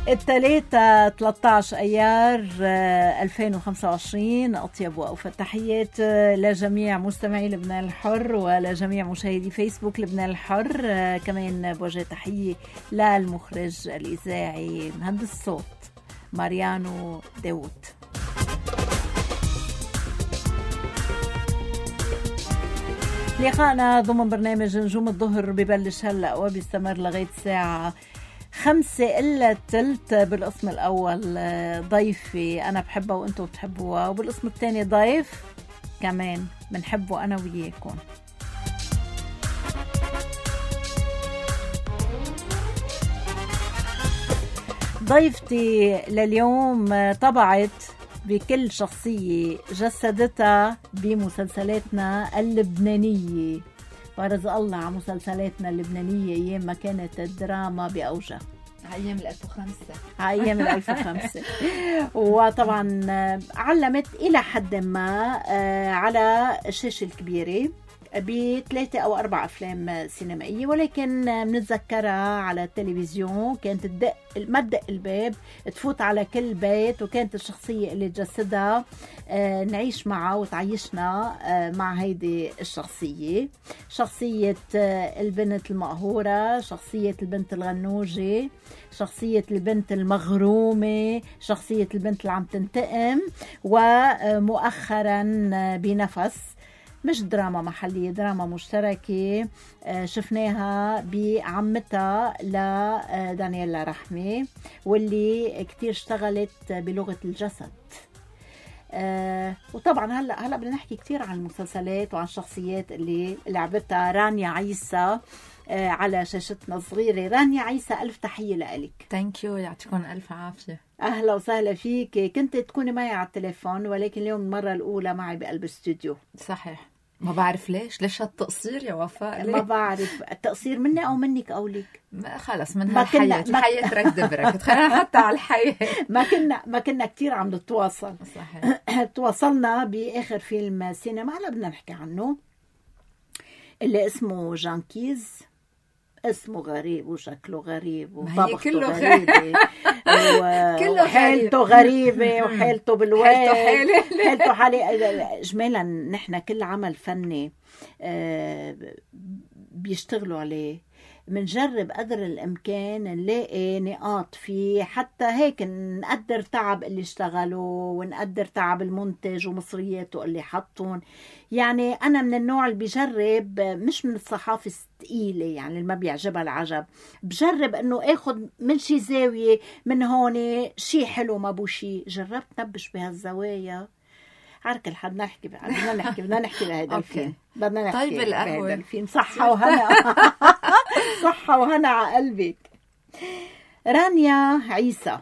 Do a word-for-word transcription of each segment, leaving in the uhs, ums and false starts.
الثلاثة ثلاثة عشر أيار ألفين وخمسة وعشرين. أطيب وأوفى التحيات لجميع مستمعي لبنان الحر ولجميع مشاهدي فيسبوك لبنان الحر. كمان بوجه تحية للمخرج الإذاعي مهندس الصوت ماريانو داود. لقاءنا ضمن برنامج نجوم الظهر ببلش هلأ وبيستمر لغاية الساعة خمسة إلا تلت. بالقسم الأول ضيفي أنا بحبها وأنتوا بتحبوها، وبالقسم الثاني ضيف كمان بنحبه أنا وياكم. ضيفتي لليوم طبعت بكل شخصية جسدتها بمسلسلاتنا اللبنانية، ورزق الله على مسلسلاتنا اللبنانية أيام ما كانت الدراما بأوجها، أيام الألف وخمسة أيام الألف وخمسة. وطبعا علمت إلى حد ما على الشاشة الكبيرة بثلاثة أو أربع أفلام سينمائية، ولكن بنتذكرها على التلفزيون كانت تدق ما تدق الباب تفوت على كل بيت، وكانت الشخصية اللي تجسدها نعيش معها وتعيشنا مع هيدي الشخصية. شخصية البنت المقهورة، شخصية البنت الغنوجة، شخصية البنت المغرومة، شخصية البنت اللي عم تنتقم، ومؤخرا بنفس مش دراما محلية، دراما مشتركة شفناها بعمتها لدانييلا رحمة، واللي كتير اشتغلت بلغة الجسد. وطبعا هلأ هلأ بدنا نحكي كتير عن المسلسلات وعن الشخصيات اللي لعبتها رانيا عيسى على شاشتنا الصغيرة. رانيا عيسى ألف تحية لك. ثانك يو، يعطيكم ألف عافية. أهلا وسهلا فيك. كنت تكوني معي على التليفون، ولكن اليوم المرة الأولى معي بقلب استوديو. صحيح، ما بعرف ليش ليش هالتقصير يا وفاء؟ ليه؟ ما بعرف التقصير مني أو منك أو لك. خلص من هالحياة الحياة ركض بركض، خلينا حتى على الحياة. ما كنا ما كنا كتير عم نتواصل. صحيح. تواصلنا بآخر فيلم سينما هلا بدنا نحكي عنه، اللي اسمه جانكيز. اسمه غريب وشكله غريب وطبخته غريبة وحالته غريبة وحالته بالواد حالته حالي. إجمالا نحن كل عمل فني بيشتغلوا عليه منجرب قدر الإمكان نلاقي نقاط فيه، حتى هيك نقدر تعب اللي اشتغلوا ونقدر تعب المنتج ومصرياته اللي حطون. يعني أنا من النوع اللي بيجرب، مش من الصحافة الثقيلة يعني اللي ما بيعجبها العجب، بجرب أنه أخذ من شي زاوية من هون شي حلو ما بو شي. جربت نبش بهالزوايا عارك الحد نحكي بدنا نحكي بدنا نحكي بهذا الفيلم بدنا نحكي طيب الأول الفيلم. صحة وهنا صحة وهنا على قلبك. رانيا عيسى،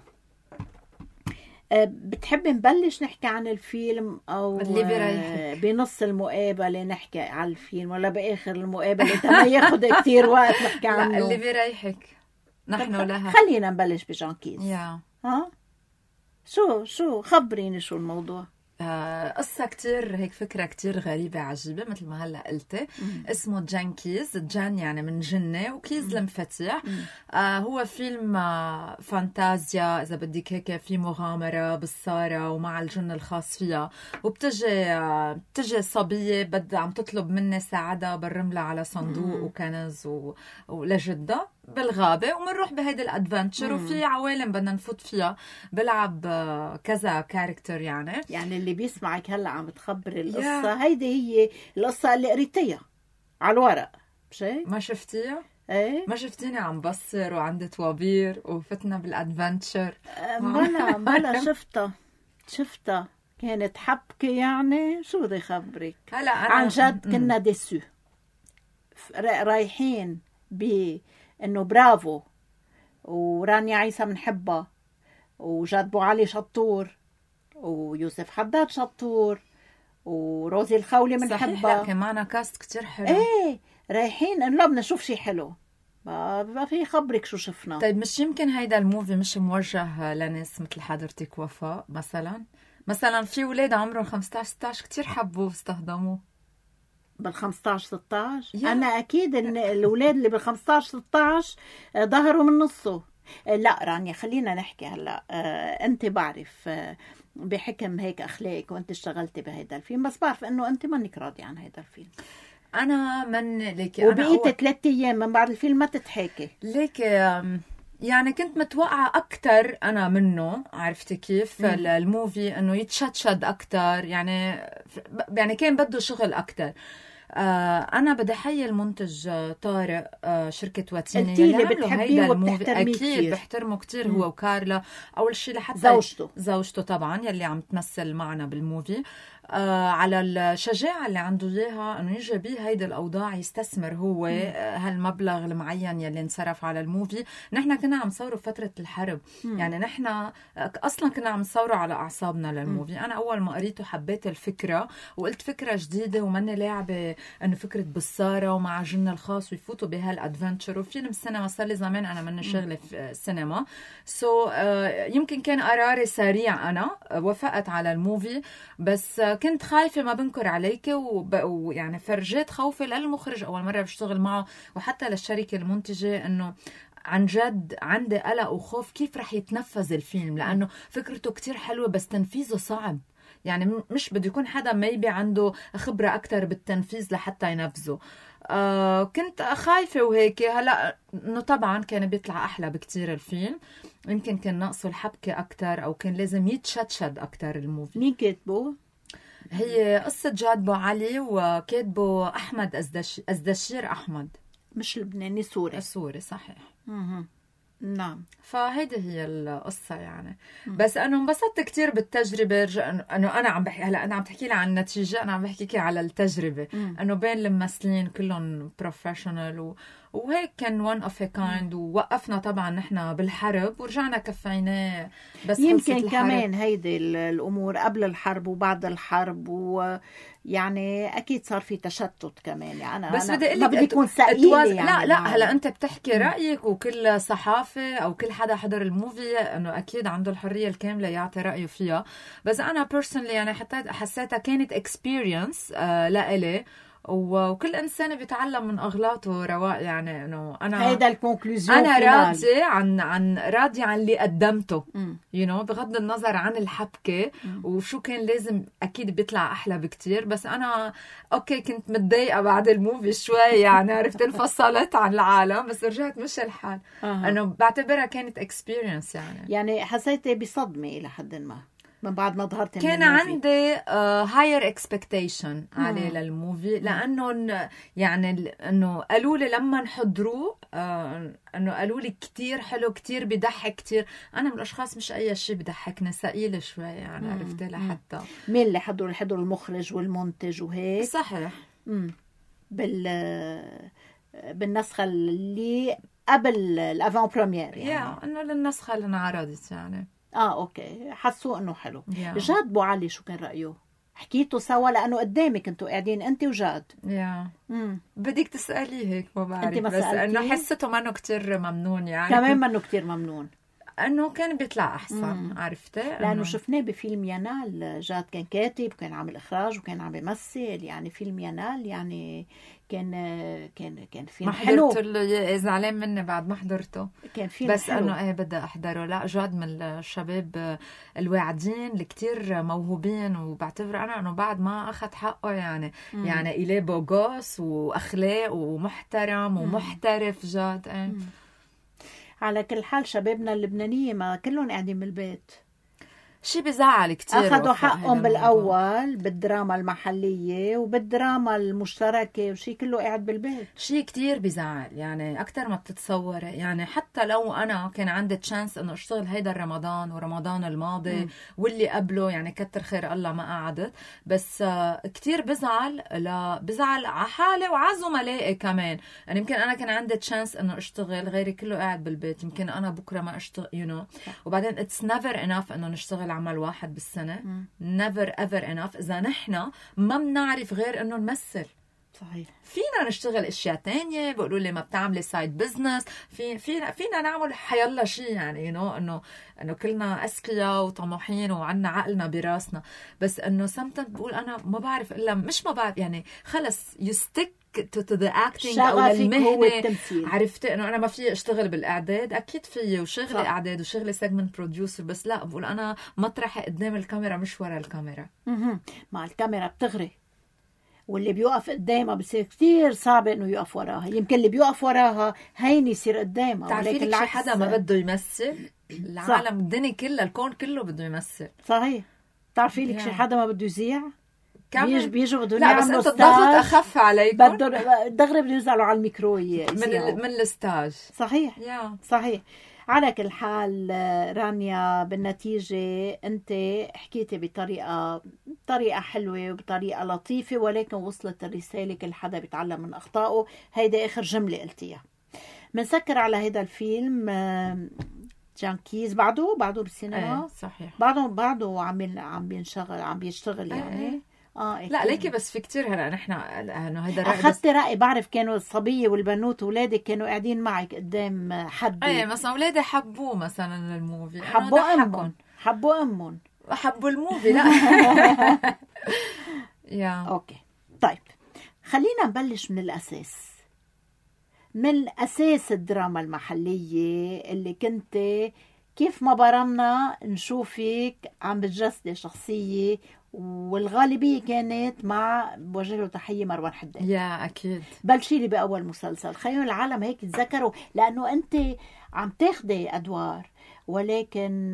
بتحبي نبلش نحكي عن الفيلم أو اللي بريحك بنص المقابلة نحكي عن الفيلم، ولا بآخر المقابلة تما ياخد كتير وقت نحكي عنه؟ لا اللي بريحك نحن لها. خلينا نبلش بجانكيز. يا ها شو شو خبريني شو الموضوع. آه قصة كتير هيك، فكرة كتير غريبة عجيبة مثل ما هلأ قلتي. اسمه جانكيز، جان يعني من جنة وكيز المفاتيح. آه هو فيلم آه فانتازيا إذا بدك، هيك في مغامرة بالسارة ومع الجن الخاص فيها، وبتجي آه بتجي صبية بدها عم تطلب مني ساعدها برملها على صندوق وكنز و... ولجدة بالغابة، ومنروح بهيدا الادفنتشر وفي عوالم بدنا نفوت فيها. بلعب كذا كاركتر يعني يعني اللي بيسمعك هلا عم تخبر القصة. yeah. هيدي هي القصة اللي قريتيها على الورق مشي؟ ما شفتيها؟ ايه ما شفتيني عم بصر وعندي طوابير وفتنا بالادفنتشر؟ بلا بلا شفتها شفتها كانت حبكة يعني. شو بدي خبرك هلا عن جد كنا ديسو رايحين ب انه برافو ورانيا عيسى منحبها وجاد بو علي شطور ويوسف حداد شطور وروزي الخولي منحبها. لا كمان كاست كتير حلو. ايه رايحين انه بدنا نشوف شي حلو، ما في خبرك شو شفنا. طيب مش يمكن هيدا الموفي مش موجه لناس مثل حضرتك وفاء مثلا؟ مثلا في ولاد عمرهم خمسة عشر ستة عشر كتير حبوه واستخدموه. بالخمستاش ستاش أنا أكيد إن الأولاد اللي بالخمستاش ستاش ظهروا من نصه. لا رانيا، خلينا نحكي هلا. آه انت بعرف آه بحكم هيك اخلاقك وانت اشتغلتي بهيدا الفيلم، بس بعرف انه انت مانك راضيه عن هيدا الفيلم. انا من ليك وبقيت ثلاث ايام من بعد الفيلم ما تتحكي ليك، يعني كنت متوقعة أكتر أنا منه، عرفتي كيف؟ مم. الموفي إنه يتشدشد أكتر، يعني يعني كان بده شغل أكتر. آه أنا بدي أحيي المنتج طارق، آه شركة واتيني اللي بتحبيه وبتحترميه أكيد كتير. بحترمه كتير هو وكارلا. أول شيء لحتى زوجته زوجته طبعا يلي عم تمثل معنا بالموفي، آه على الشجاعة اللي عنده إياها إنه يجي بيه هيدا الأوضاع يستثمر هو آه هالمبلغ المعين يلي انصرف على الموفي. نحن كنا عم نصوره فترة الحرب، مم. يعني نحن أصلا كنا عم نصوره على أعصابنا للموفي. مم. أنا أول ما قريته حبيت الفكرة وقلت فكرة جديدة ومني لاعبة إنه فكرة بصارة ومع جنة الخاص ويفوتوا بهالأدفنتشر. وفيلم السينما صار لي زمان أنا مني شغلة في السينما، سو so, آه يمكن كان قراري سريع. أنا وافقت على الموفي، بس كنت خايفة ما بنكر عليك، ويعني فرجيت خوفي للمخرج أول مرة بشتغل معه وحتى للشركة المنتجة، إنه عن جد عندي قلق وخوف كيف رح يتنفذ الفيلم، لأنه فكرته كتير حلوة بس تنفيذه صعب. يعني مش بده يكون حدا ميبي عنده خبرة أكتر بالتنفيذ لحتى ينفذه. آه كنت خايفة وهيك. هلأ إنه طبعا كان بيطلع أحلى بكتير الفيلم، يمكن كان ناقصه الحبكة أكتر أو كان لازم يتشدشد أكتر الموفي. مين كاتبه؟ هي قصة جاد بو علي وكاتبه أحمد أزدشير أحمد. مش لبناني، سوري. سوري صحيح. مه. نعم. فهيدي هي القصة يعني. مم. بس أنا انبسطت كتير بالتجربة. أنه أنا عم بحكي هلأ، أنا عم تحكي لي عن النتيجة، أنا عم بحكيكي على التجربة. مم. أنه بين الممثلين كلهم بروفيشنال و... وهيك كان one of a kind. ووقفنا طبعا نحن بالحرب ورجعنا كفيناه. بس يمكن كمان هيدي الأمور قبل الحرب وبعد الحرب، ويعني أكيد صار في تشتت كمان. يعني بس أنا بدي ما بدي يكون ثقيلة يعني. لا لا هلا أنت بتحكي رأيك، وكل صحافة أو كل حدا حضر الموفي أنه أكيد عنده الحرية الكاملة يعطي رأيه فيها. بس أنا personally يعني حتى حسيتها كانت experience آه لإلي، وكل إنسان بيتعلم من أغلاطه. رواق يعني إنه أنا هيدا الكونكلوزيون، أنا راضي عن عن راضي عن اللي قدمته، you know بغض النظر عن الحبكة م. وشو كان لازم. أكيد بيطلع أحلى بكتير، بس أنا أوكي كنت متضايقة بعد الموفي شوي، يعني عرفت انفصلت عن العالم بس رجعت مش الحال. أه. إنه بعتبرها كانت experience يعني. يعني حسيتي بصدمة إلى حد ما من بعد ما ظهرت كان عندي uh, higher expectation عليه للموفي، لأنه يعني إنه قالوا لي لما نحضروه uh, إنه قالوا لي كتير حلو، كتير بيضحك كتير. أنا من الأشخاص مش أي شيء بضحكني، ثقيلة شوي يعني. عرفت لحتى مين اللي حضروا حضروا المخرج والمنتج وهيك؟ صحيح. مم. بال بالنسخة اللي قبل الأفان بريمير يعني. yeah, إنه للنسخة اللي انعرضت يعني. اه اوكي، حسوا انه حلو. yeah. جاد بو علي شو كان رأيه؟ حكيتوا سوا لانه قدامك انتوا قاعدين انت وجاد. يا yeah. بدك تسأليه هيك ما بعرف، ما بس انه حسيته منه كتير ممنون يعني. كمان منه كتير ممنون انه كان بيطلع احسن. عرفتي لانه إنه... شفناه بفيلم ينال. جاد كان كاتب وكان عامل اخراج وكان عم بيمثل، يعني فيلم ينال يعني كان كان كان فيلم حلو. ما حضرته اللي زعلان مني بعد ما حضرته. كان فيلم بس حلو. انه ايه بدي احضره. لا جاد من الشباب الواعدين اللي كتير موهوبين، وبعتبر انا انه بعد ما اخذ حقه يعني. مم. يعني إليه بوغوس واخلاق ومحترم ومحترف جاد. ايه مم. على كل حال شبابنا اللبنانية ما كلهم قاعدين بالبيت، شي بزعل كتير. أخذوا حقهم بالأول بالدراما المحلية وبالدراما المشتركة وشي كله قاعد بالبيت. شي كتير بزعل يعني أكتر ما بتتصوري. يعني حتى لو أنا كان عندي تشانس أنه أشتغل هيدا الرمضان ورمضان الماضي م. واللي قبله، يعني كتر خير الله ما قعدت، بس كتير بزعل. لا بزعل على حالي وعلى زملائي كمان. يعني يمكن أنا كان عندي تشانس أنه أشتغل، غيري كله قاعد بالبيت، يمكن أنا بكرة ما أشتغل you know. وبعدين it's never enough أنه نشتغل عمل واحد بالسنة. مم. never ever enough إذا نحنا ما بنعرف غير إنه نمثل. صحيح. فينا نشتغل اشياء تانية، بيقولوا لي ما بتعملي سايد بزنس، في فينا فينا نعمل حيلا شيء يعني you know انه انه كلنا اذكياء وطموحين وعنا عقلنا براسنا. بس انه sometimes بقول انا ما بعرف الا مش ما بعرف يعني خلص you stick to, to the acting أو للمهنة. عرفت إنه أنا ما في أشتغل بالإعداد، أكيد فيه وشغلي إعداد وشغلي سيجمنت بروديوسر، بس لا بقول أنا مطرحي قدام الكاميرا مش ورا الكاميرا. مع الكاميرا بتغري، واللي بيوقف قدامها بصير كتير صعب إنه يقف وراها. يمكن اللي بيوقف وراها هين يصير قدامها. تعرفي لك شي حدا ما بده يمثل؟ العالم الدنيا كلها الكون كله بده يمثل. صحيح. تعرفي لك شي حدا ما بده يذيع؟ بيجوا بيجوا بدهم لا بس انت الضغط اخف عليكم، بدهم دغري بده ينزلوا على الميكرو من من الستاج. صحيح yeah. صحيح. على كل حال رانيا، بالنتيجة أنت حكيتي بطريقة بطريقة حلوة وبطريقة لطيفة، ولكن وصلت الرسالة كل حدا بيتعلم من أخطائه. هيدا آخر جملة قلتيها. منسكر على هيدا الفيلم جانكيز، بعده بعده بالسينما. ايه صحيح. بعده بعده عم عم بينشغل عم بيشتغل يعني. ايه. اه إيه لا ليكي بس في كتير هلا نحن انه هيدا رأي اخذت رايي. بعرف كانوا الصبيه والبنوت واولادك كانوا قاعدين معك قدام حد. ايه مثلا اولادي حبوه مثلا الموفي، حبوا امهم حبوا امهم حبوا الموفي. لا يا اوكي طيب خلينا نبلش من الاساس، من اساس الدراما المحليه اللي كنت كيف ما برمنا نشوفك عم بتجسدي شخصيه، والغالبية كانت مع بوجه له تحية مروان حداد. يا أكيد. بلشي لي بأول مسلسل، خلينا العالم هيك يتذكروا، لأنه أنت عم تاخدي أدوار، ولكن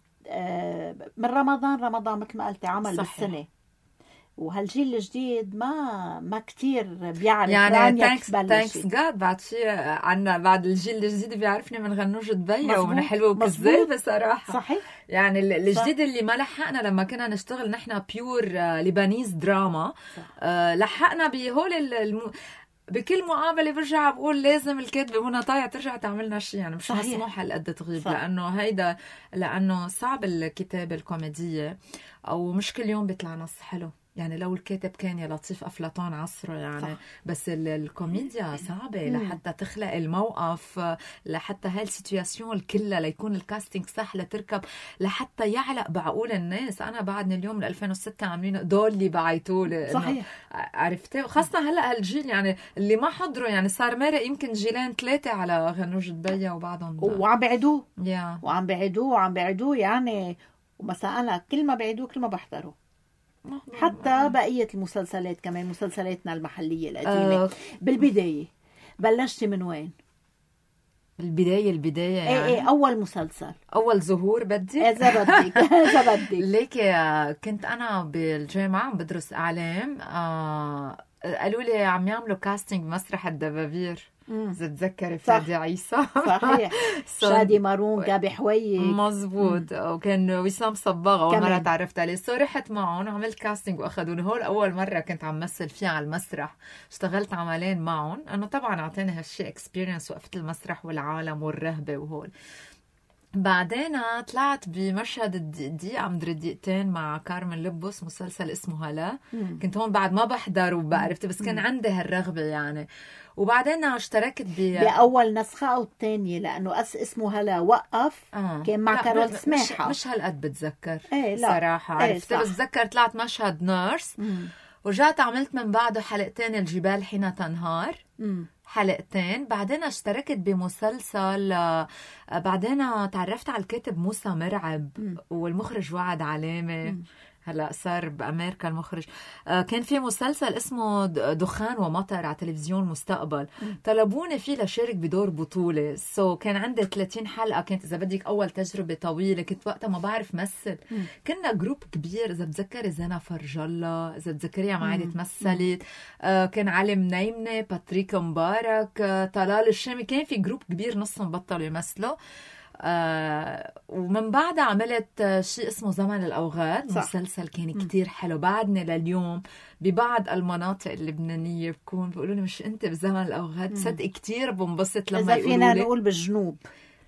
من رمضان رمضان مثل ما قلتي عمل صحيح. بالسنة، وهالجيل الجديد ما ما كتير بيعرف يعني تانكس تانكس جاد بعد شيء عنا، بعد الجيل الجديد بيعرفني من غنوج دبي ومن حلوة وكذاب بصراحة. صحيح. يعني الجديد صح. اللي ما لحقنا لما كنا نشتغل نحن بيور لبنانيز دراما آه لحقنا بهول الم... بكل مقابلة برجع بقول لازم الكاتبة منى طايع ترجع تعملنا شيء، يعني مش صحيح. مسموح هالقد تغيب صح. لأنه هيدا لأنه صعب الكتابة الكوميدية أو مش كل يوم بيطلع نص حلو. يعني لو الكاتب كان يا لطيف أفلاطون عصره يعني صح. بس الكوميديا صعبة لحتى تخلق الموقف، لحتى هاي السيتوياسيون كلها ليكون الكاستينج صح لتركب، لحتى يعلق بعقول الناس. أنا بعدني اليوم من ألفين وستة عاملين دول اللي بعيتولي صحيح. عرفتي، خاصة هلأ هالجيل يعني اللي ما حضروا، يعني صار مارق يمكن جيلين ثلاثة على غنوج دبي وبعضهم وعم بعدوه yeah. وعم بعدوه وعم بعدوه يعني. ومثلا أنا كل ما بعدوه كل ما بحضره، حتى بقية المسلسلات كمان، مسلسلاتنا المحلية القديمة. أه. بالبداية بلشتي من وين؟ البداية البداية يعني ايه ايه أول مسلسل أول ظهور بدي إذا بدك إذا بدك ليكي كنت أنا بالجامعة عم بدرس إعلام، آه قالوا لي عم يعملوا كاستينج مسرح الدبابير، إذا تذكري فادي عيسى صحيح شادي مارون جابي حوي مزبوط، وكان وسام صباغ أول مرة تعرفت عليه، سو رحت معهم وعملت كاستينج وأخذوني. هول أول مرة كنت عم مثل فيها على المسرح، اشتغلت عملين معهم. أنا طبعا أعطاني هالشي اكسبيرينس، وقفت المسرح والعالم والرهبة وهول. بعدين طلعت بمشهد دقيقة مدري دقيقتين مع كارمن لبوس، مسلسل اسمه هلا. مم. كنت هون بعد ما بحضر وبعرفت، بس كان عندي هالرغبة يعني. وبعدين اشتركت ب بأول نسخة أو الثانية، لأنه أس اسمه هلا وقف آه. كان مع كارول سماحة. مش, مش هالقد بتذكر ايه صراحة. ايه عرفت، بس بتذكر طلعت مشهد نيرس. مم. ورجعت عملت من بعده حلقتين الجبال حين تنهار. مم. حلقتين. بعدين اشتركت بمسلسل، بعدين تعرفت على الكاتب موسى مرعب م. والمخرج وعد علامة، هلا صار بأمريكا المخرج. كان في مسلسل اسمه دخان ومطر على تلفزيون مستقبل، م. طلبوني فيه لشارك بدور بطولة. سو so كان عندي ثلاثين حلقة، كانت إذا بدك أول تجربة طويلة، كنت وقتها ما بعرف مثل. م. كنا جروب كبير، إذا بتذكري زينة فرجالة، إذا بتذكريها معي تمثلت، آه كان علي منيمنة، باتريك مبارك، آه طلال الشامي، كان في جروب كبير نصهم بطلوا يمثلوا. آه ومن بعدها عملت آه شيء اسمه زمن الأوغاد، مسلسل كان كتير حلو. بعدني لليوم ببعض المناطق اللبنانية بكون بيقولوا لي مش أنت بزمن الأوغاد؟ صدق كتير بنبسط لما يقولوا لي. إذا فينا نقول بالجنوب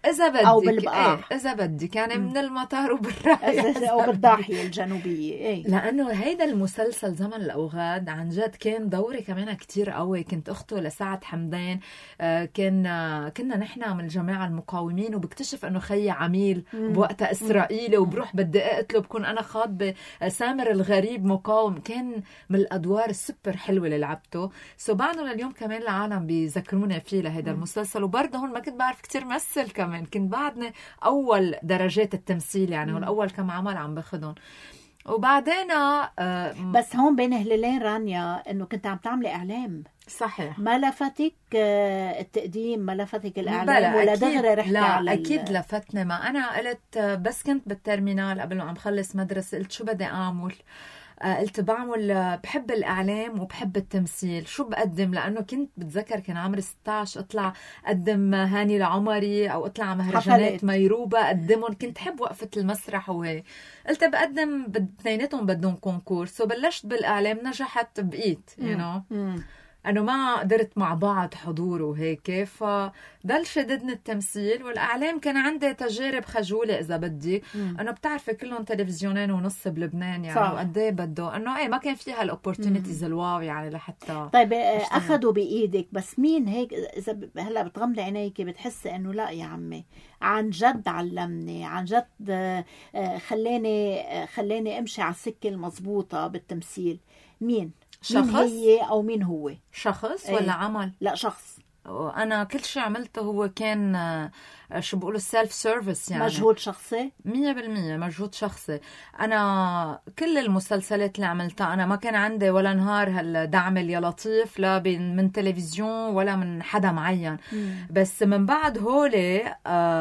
اذا بدك او بالبقاع ايه اذا بدك يعني من المطار وبالرايح او بالضاحيه الجنوبيه. ايه لانه هيدا المسلسل زمن الاوغاد عن جد كان دوري كمان كتير قوي. كنت اخته لسعد حمدان، آه كان آه كنا نحن من الجماعه المقاومين، وبكتشف انه خيي عميل بوقتها اسرائيلي، وبروح بدي اقتله، بكون انا خاطبه سامر الغريب مقاوم. كان من الادوار السوبر حلوه اللي لعبته. سو بعده لليوم كمان العالم بيذكروني فيه لهيدا المسلسل. وبرضه هون ما كنت بعرف كتير مثل كمان، كنت بعدني اول درجات التمثيل يعني، هو الاول كم عمل عم باخدهم. وبعدين آه بس هون بين هلالين رانيا انه كنت عم تعملي اعلام. صحيح. ما لفتك آه التقديم، ما لفتك الاعلام، ولا دغري رحتي لا على اكيد لفتني. ما انا قلت بس كنت بالترمينال قبل ما عم خلص مدرسه، قلت شو بدي اعمل؟ قلت بعمل بحب الإعلام وبحب التمثيل، شو بقدم؟ لأنه كنت بتذكر كان عمري ستة عشر أطلع أقدم هاني العمري أو أطلع مهرجانات ميروبة أقدمهم. كنت حب وقفة المسرح وهي. قلت بقدم باثنيناتهم بدهم كونكورس، وبلشت بالإعلام، نجحت بقيت you know. أنه ما قدرت مع بعض حضور وهيك، فضل شددني التمثيل. والإعلام كان عندي تجارب خجولة إذا بدي، أنه بتعرفي كلهم تلفزيونين ونص بلبنان يعني، وقديه بده أنه إيه ما كان فيها الأوبورتونيتيز الواو يعني لحتى. طيب أخذوا بإيدك، بس مين هيك إذا هلا بتغمضي عينيك بتحسي أنه لا يا عمي عن جد علمني، عن جد خلاني خلاني أمشي على السكة المضبوطة بالتمثيل؟ مين؟ شخص؟ مين هي أو مين هو؟ شخص ولا ايه؟ عمل؟ لا شخص. أنا كل شيء عملته هو كان شو بقولوا سيلف سيرفيس يعني، مجهود شخصي مية بالمية مجهود شخصي. أنا كل المسلسلات اللي عملتها أنا ما كان عندي ولا نهار هالدعم يا لطيف، لا من تلفزيون ولا من حدا معين. مم. بس من بعد هولي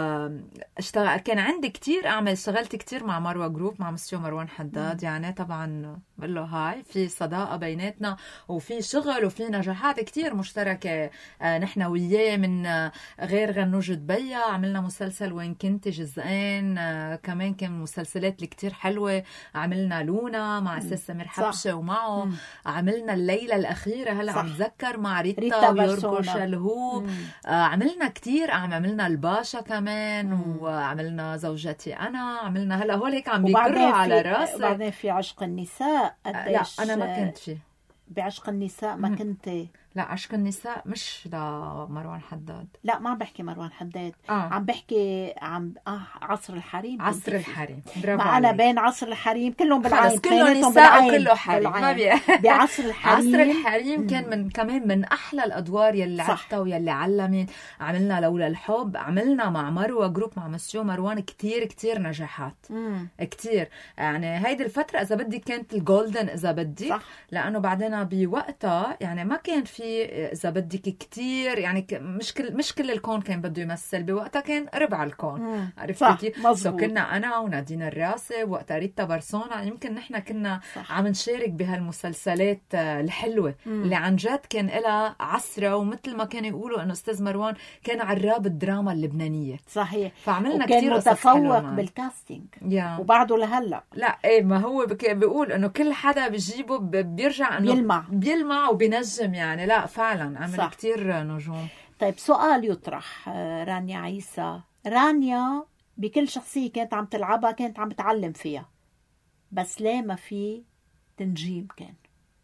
اشتغل كان عندي كتير أعمل، اشتغلت كتير مع مروة جروب، مع مسيو مروان حداد. مم. يعني طبعا بقول له هاي في صداقة بيناتنا وفي شغل وفي نجاحات كتير مشتركة نحن وياه. من غير غنوجة بيا عملنا مسلسل وين كنت جزئين، آه كمان كان مسلسلات اللي كتير حلوة. عملنا لونا مع أساس سمير حبشة ومعه. مم. عملنا الليلة الأخيرة هلأ عم تذكر مع ريتا, ريتا ويوركو شلهو. آه عملنا كتير، عملنا الباشا كمان. مم. وعملنا زوجتي أنا، عملنا هلأ هول هيك عم بيكروا على راسي. وبعدين في عشق النساء. آه لا أنا ما كنت فيه بعشق النساء. ما كنت. لا عشق النساء مش لمروان حداد. لا ما بحكي مروان حداد. آه. عم بحكي عم آه عصر الحريم. عصر الحريم برافو عليك. أنا بين عصر الحريم كلهم بالعين، كله نساء وكله حريم. ما بي... بعصر الحريم. عصر الحريم كان من كمان من أحلى الأدوار يلي عرفتها ويلي علمت. عملنا لولا الحب، عملنا مع مروة جروب مع مسيو مروان كتير كتير نجاحات. مم. كتير يعني. هيدي الفترة إذا بدي كانت الجولدن إذا بدي، لأنه بعدين بوقتها يعني ما كان في إذا بدك كتير يعني مش كل مش كل الكون كان بده يمثل. بوقتها كان ربع الكون، عرفتي كيف؟ سو كنا أنا ونادين الراسي وقتها ريتا برسونا، يمكن نحن كنا صح. عم نشارك بهالمسلسلات الحلوة. مم. اللي عن جد كان لها عصرة، ومثل ما كانوا يقولوا إنه أستاذ مروان كان عراب الدراما اللبنانية. صحيح. فعملنا كتير كتير متفوق بالكاستينج yeah. وبعده لهلا. لا إيه ما هو بيقول إنه كل حدا بيجيبه بيرجع إنه بيلمع بيلمع وبينجم يعني. لا فعلا عمل صح. كتير نجوم. طيب سؤال يطرح رانيا عيسى. رانيا بكل شخصية كانت عم تلعبها كانت عم تتعلم فيها، بس ليه ما في تنجيم كان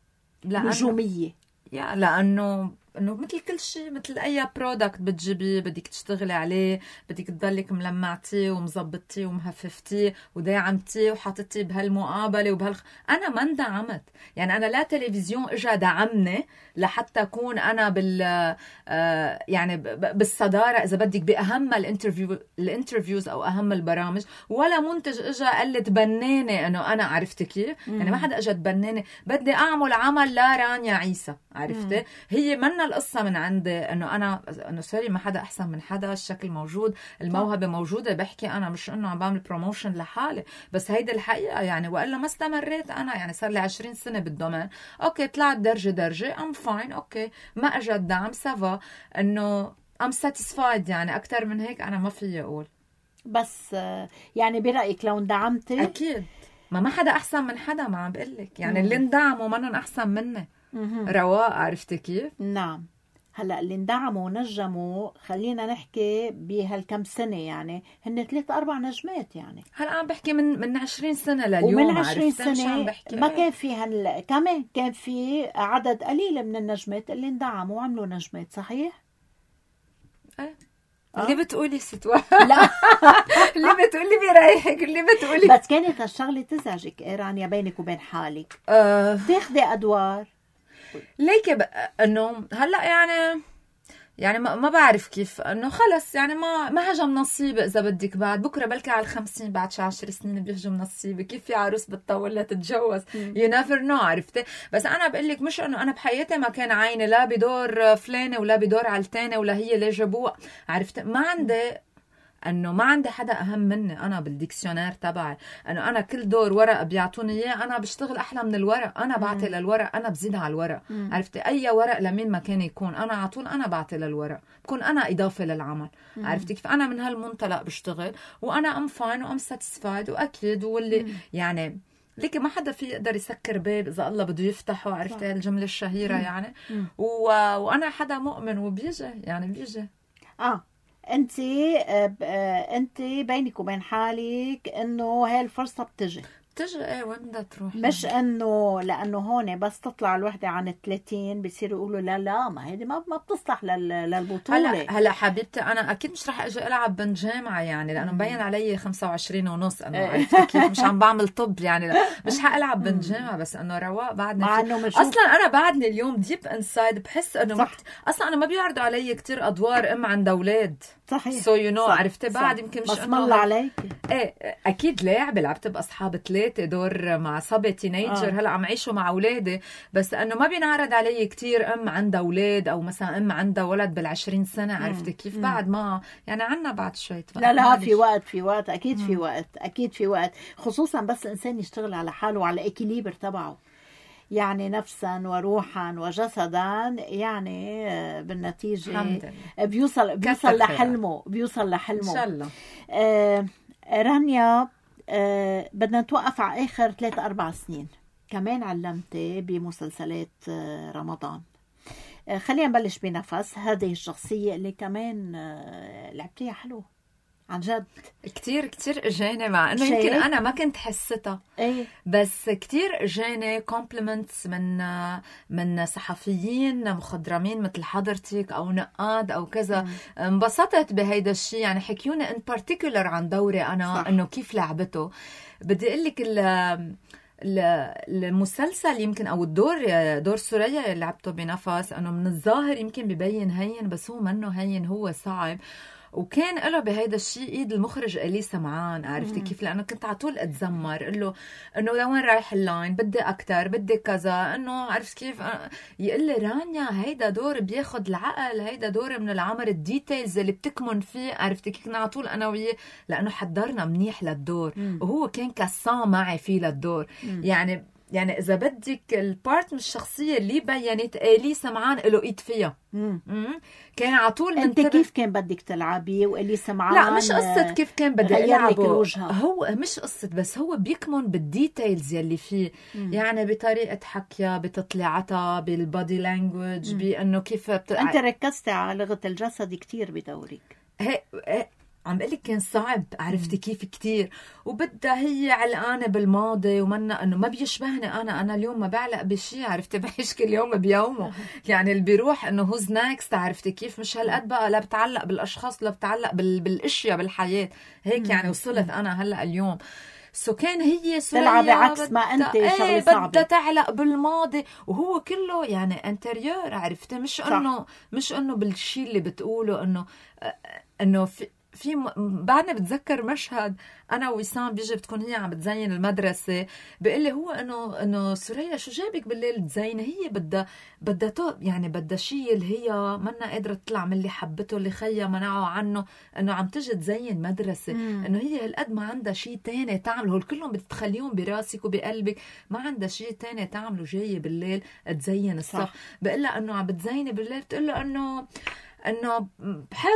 نجومية؟ يا لأنه انه مثل كل شيء، مثل اي برودكت بتجيبيه بدك تشتغلي عليه، بدك تضلك ملمعتيه ومزبطتيه ومهففتيه وداعمتيه وحاطتيه بهالمقابله وبهالخ. انا ما اندعمت يعني. انا لا تلفزيون اجى دعمني لحتى اكون انا بال آه يعني بالصداره اذا بدك باهم الانترفيو الانترفيوز او اهم البرامج، ولا منتج اجى قال لي تبناني انه انا عرفت كيف يعني. ما حدا اجى تبناني. بدي اعمل عمل لرانيا عيسى، عرفتي؟ هي من القصة من عندي انه انا انه سوري ما حدا احسن من حدا. الشكل موجود، الموهبة موجودة. بحكي انا مش انه عم بعمل بروموشن لحالي، بس هيدا الحقيقة يعني. وإلا ما استمريت انا يعني. صار لي عشرين سنة بالدومين. اوكي طلعت درجة درجة ام فاين. اوكي ما اجى الدعم سافا انه ام ساتيسفايد يعني. اكتر من هيك انا ما فيي اقول. بس يعني برأيك لو اندعمتي اكيد ما ما حدا احسن من حدا. ما عم بقلك يعني. مم. اللي اندعموا منن احسن مني. رواق، عرفتي كيف؟ نعم. هلا اللي اندعموا ونجموا خلينا نحكي بهالكم سنه يعني هن ثلاث اربع نجمات يعني. هلا عم بحكي من من عشرين سنه لليوم، ومن عشرين سنه ما ايه. كان في هال كمان كان في عدد قليل من النجمات اللي اندعموا وعملوا نجمات. صحيح؟ ايه. اللي بتقولي ستوى لا اللي بتقولي بريحك، اللي بتقولي بس كانت هالشغله تزعجك إيه رانيا بينك وبين حالك؟ أه... تاخدي ادوار ليك بقى انه هلا يعني يعني ما, ما بعرف كيف انه خلص يعني ما ما هجم نصيبي اذا بدك. بعد بكره بلكي على الخمسين بعد شي عشر سنين بيهجم نصيبي. كيف في عروس بتطول لتتجوز؟ يو نيفر نو. عرفتي؟ بس انا بقول لك مش انه انا بحياتي ما كان عيني لا بدور فلانه ولا بدور علتانه ولا هي ليه جابوها. عرفتي؟ ما عندي انه ما عندي حدا اهم مني. انا بالديكسيونير تبعي انه انا كل دور ورقه بيعطوني اياه انا بشتغل احلى من الورق. انا بعطي للورق، انا بزيد على الورق. مم. عرفتي؟ اي ورق لمين ما كان يكون انا على طول انا بعطي للورق، بكون انا اضافه للعمل. مم. عرفتي كيف؟ انا من هالمنطلق بشتغل وانا ام فاين وام ساتيسفايد. واكيد واللي مم. يعني ليك ما حدا في يقدر يسكر باب اذا الله بده يفتحه. عرفتي الجمله الشهيره؟ مم. يعني مم. و... وانا حدا مؤمن وبيجي يعني بيجي. اه انت انت بينك وبين حالك انه هاي الفرصه بتجي بتجي ايه وين بدها تروح؟ مش انه لانه هون بس تطلع الوحده عن الثلاثين بصيروا يقولوا لا لا ما هيدي ما ما بتصلح للبطوله. هلا هلا حبيبتي انا اكيد مش رح اجي العب بنت جامعه يعني لانه مبين علي خمسة وعشرين ونص. انا عرفتي كيف؟ مش عم بعمل طب يعني مش حالعب بنت جامعه. بس انه رواق بعدني اصلا انا بعدني اليوم ديب انسايد بحس انه مكت... اصلا انا ما بيعرضوا علي كتير ادوار ام عند اولاد. صحيح سو يو نو. عرفتي بعد يمكن مش انه الله عليك. ايه اكيد لاعبه لعبت باصحاب ثلاثه دور مع صبي تينيجر. آه. هلا عم عيشه مع اولادي بس انه ما بينعرض علي كتير ام عندها اولاد او مثلا ام عندها ولد بالعشرين سنه. عرفتي كيف؟ مم. بعد ما يعني عنا بعد شوي. لا لا في وقت في وقت اكيد. مم. في وقت اكيد في وقت خصوصا بس الانسان يشتغل على حاله وعلى الاكيليبر تبعه يعني نفسا وروحا وجسدا يعني بالنتيجة بيوصل بيوصل لحلمه بيوصل لحلمه إن شاء الله. آه رانيا آه بدنا نتوقف على آخر ثلاث أربع سنين كمان علمتي بمسلسلات آه رمضان. آه خلينا نبلش بنفس. هذه الشخصية اللي كمان آه لعبتيها حلو عن جد كتير كتير اجاني مع انه يمكن انا ما كنت حستها. ايه بس كتير اجاني كومبلمنتس من من صحفيين مخضرمين مثل حضرتك او نقاد او كذا. انبسطت بهيدا الشيء يعني حكيوني ان بارتيكولر عن دوري انا انه كيف لعبته. بدي اقول لك المسلسل يمكن او الدور دور سوريا اللي لعبته بنفس انه من الظاهر يمكن ببين هين بس هو منه هين، هو صعب. وكان له بهيدا الشيء ايد المخرج الي سمعان. عرفتي كيف؟ لانه كنت على طول اتذمر قل له انه لوين رايح اللاين، بدي اكثر، بدي كذا. انه عرفت كيف؟ يقول لي رانيا هيدا دور بياخد العقل، هيدا دور من العمر الديتيلز اللي بتكمن فيه. عرفتي كيف؟ كنا على طول انا وياه لانه حضرنا منيح للدور. مم. وهو كان كسان معي فيه للدور. مم. يعني يعني إذا بدك البارت من الشخصية اللي بينت آلي سمعان له إيد فيها. مم. مم. كان على طول أنت كيف كان بدك تلعبي وآلي سمعان؟ لا مش قصة كيف كان بدي ألعبه، هو مش قصة بس هو بيكمن بالديتيلز يلي فيه. مم. يعني بطريقة حكيها، بتطليعتها، بالبادي لانجوج، بأنه كيف بت... أنت ركزتي على لغة الجسد كتير بدورك. هي... هي... عم بقلك كان صعب. عرفتي كيف؟ كتير. وبدها هي علقانة بالماضي ومنا انه ما بيشبهني انا انا اليوم ما بعلق بشي. عرفتي بعيش كل يوم بيومه. يعني اللي بيروح انه هوز ناكست. عرفتي كيف؟ مش هالقد بقى لا بتعلق بالاشخاص لا بتعلق بال... بالاشياء بالحياة هيك. يعني وصلت انا هلا اليوم سو كان هي تلعبي عكس ما انت شغله صعبه بدها تعلق بالماضي وهو كله يعني انتريور. عرفتي مش انه مش انه بالشي اللي بتقوله انه انه في في بعدني بتذكر مشهد انا ووسام بيجي بتكون هي عم بتزين المدرسه بيقول لي هو انه انه سوريا شو جابك بالليل تزيني؟ هي بدها بدها يعني بدها شيء اللي هي منا قادره تطلع من اللي حبته اللي خيا منعه عنه انه عم تجي تزين مدرسه. مم. انه هي هالقد ما عندها شيء تاني تعمله. هول كلهم بتتخليهم براسك وبقلبك، ما عندها شيء تاني تعمله. جايه بالليل تزين الصف. بقول لها انه عم بتزيني بالليل، بتقول له انه انه بحب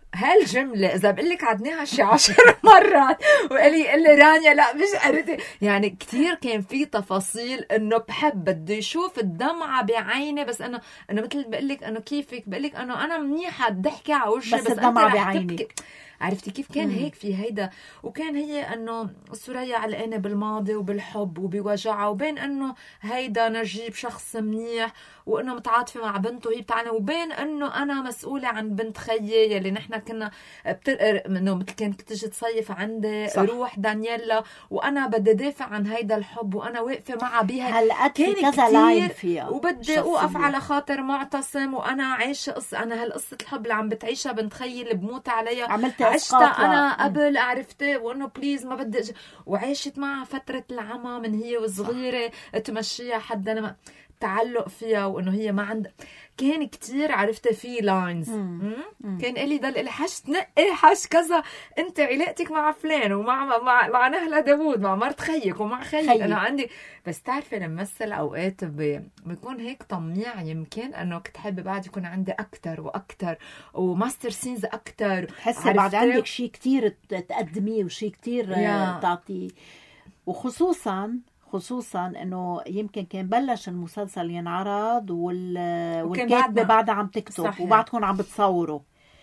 هالجملة إذا بقلك عدناها شي عشر مرات وقالي قلي رانيا لا مش قريتي، يعني كتير كان في تفاصيل إنه بحب بده يشوف الدمعة بعيني، بس إنه إنه مثل بقلك إنه كيفك بقلك إنه أنا منيحة الضحكة على وجهي، بس, بس الدمعة بعينك. عرفتي كيف كان؟ هيك في هيدا. وكان هي انه سوريا علقانه بالماضي وبالحب وبوجعها، وبين انه هيدا نجيب شخص منيح وانه متعاطفه مع بنته هي بتاعنا، وبين انه انا مسؤوله عن بنت خيي يلي نحن كنا بتر... انه مثل كانت تيجي تصيف عندي صح. روح دانييلا، وانا بدي دافع عن هيدا الحب وانا واقفه معها بيها. هالقد في كذا لاين فيها، وبدي اوقف على خاطر معتصم، وانا عايشه قصه، انا هالقصه الحب اللي عم بتعيشها بنت خيي اللي بموت عليها عملت عشتها انا قبل، عرفتي، وانه بليز ما بدي أج... وعيشت معها فتره العمى من هي وصغيره تمشيها حد انا ما... تعلق فيها، وانه هي ما عندها. كان كتير عرفتي في لاينز. كان قالي ضل لي حش تنقي حش كذا، انت علاقتك مع فلان ومع مع مع نهله داوود مع مرت خيك ومع خيك خي. انا عندي بس تعرفي لما مثل اوقات بيكون هيك طميع، يمكن انه كنت حابه بعد يكون عندي اكثر واكثر وماستر سينز اكثر، تحسي بعد عندك شيء كتير تقدميه وشيء كتير تعطيه. وخصوصا خصوصا انه يمكن كان بلش المسلسل ينعرض وال... والكاتبه بعدها عم تكتب صحيح. وبعدكم عم بتصوروا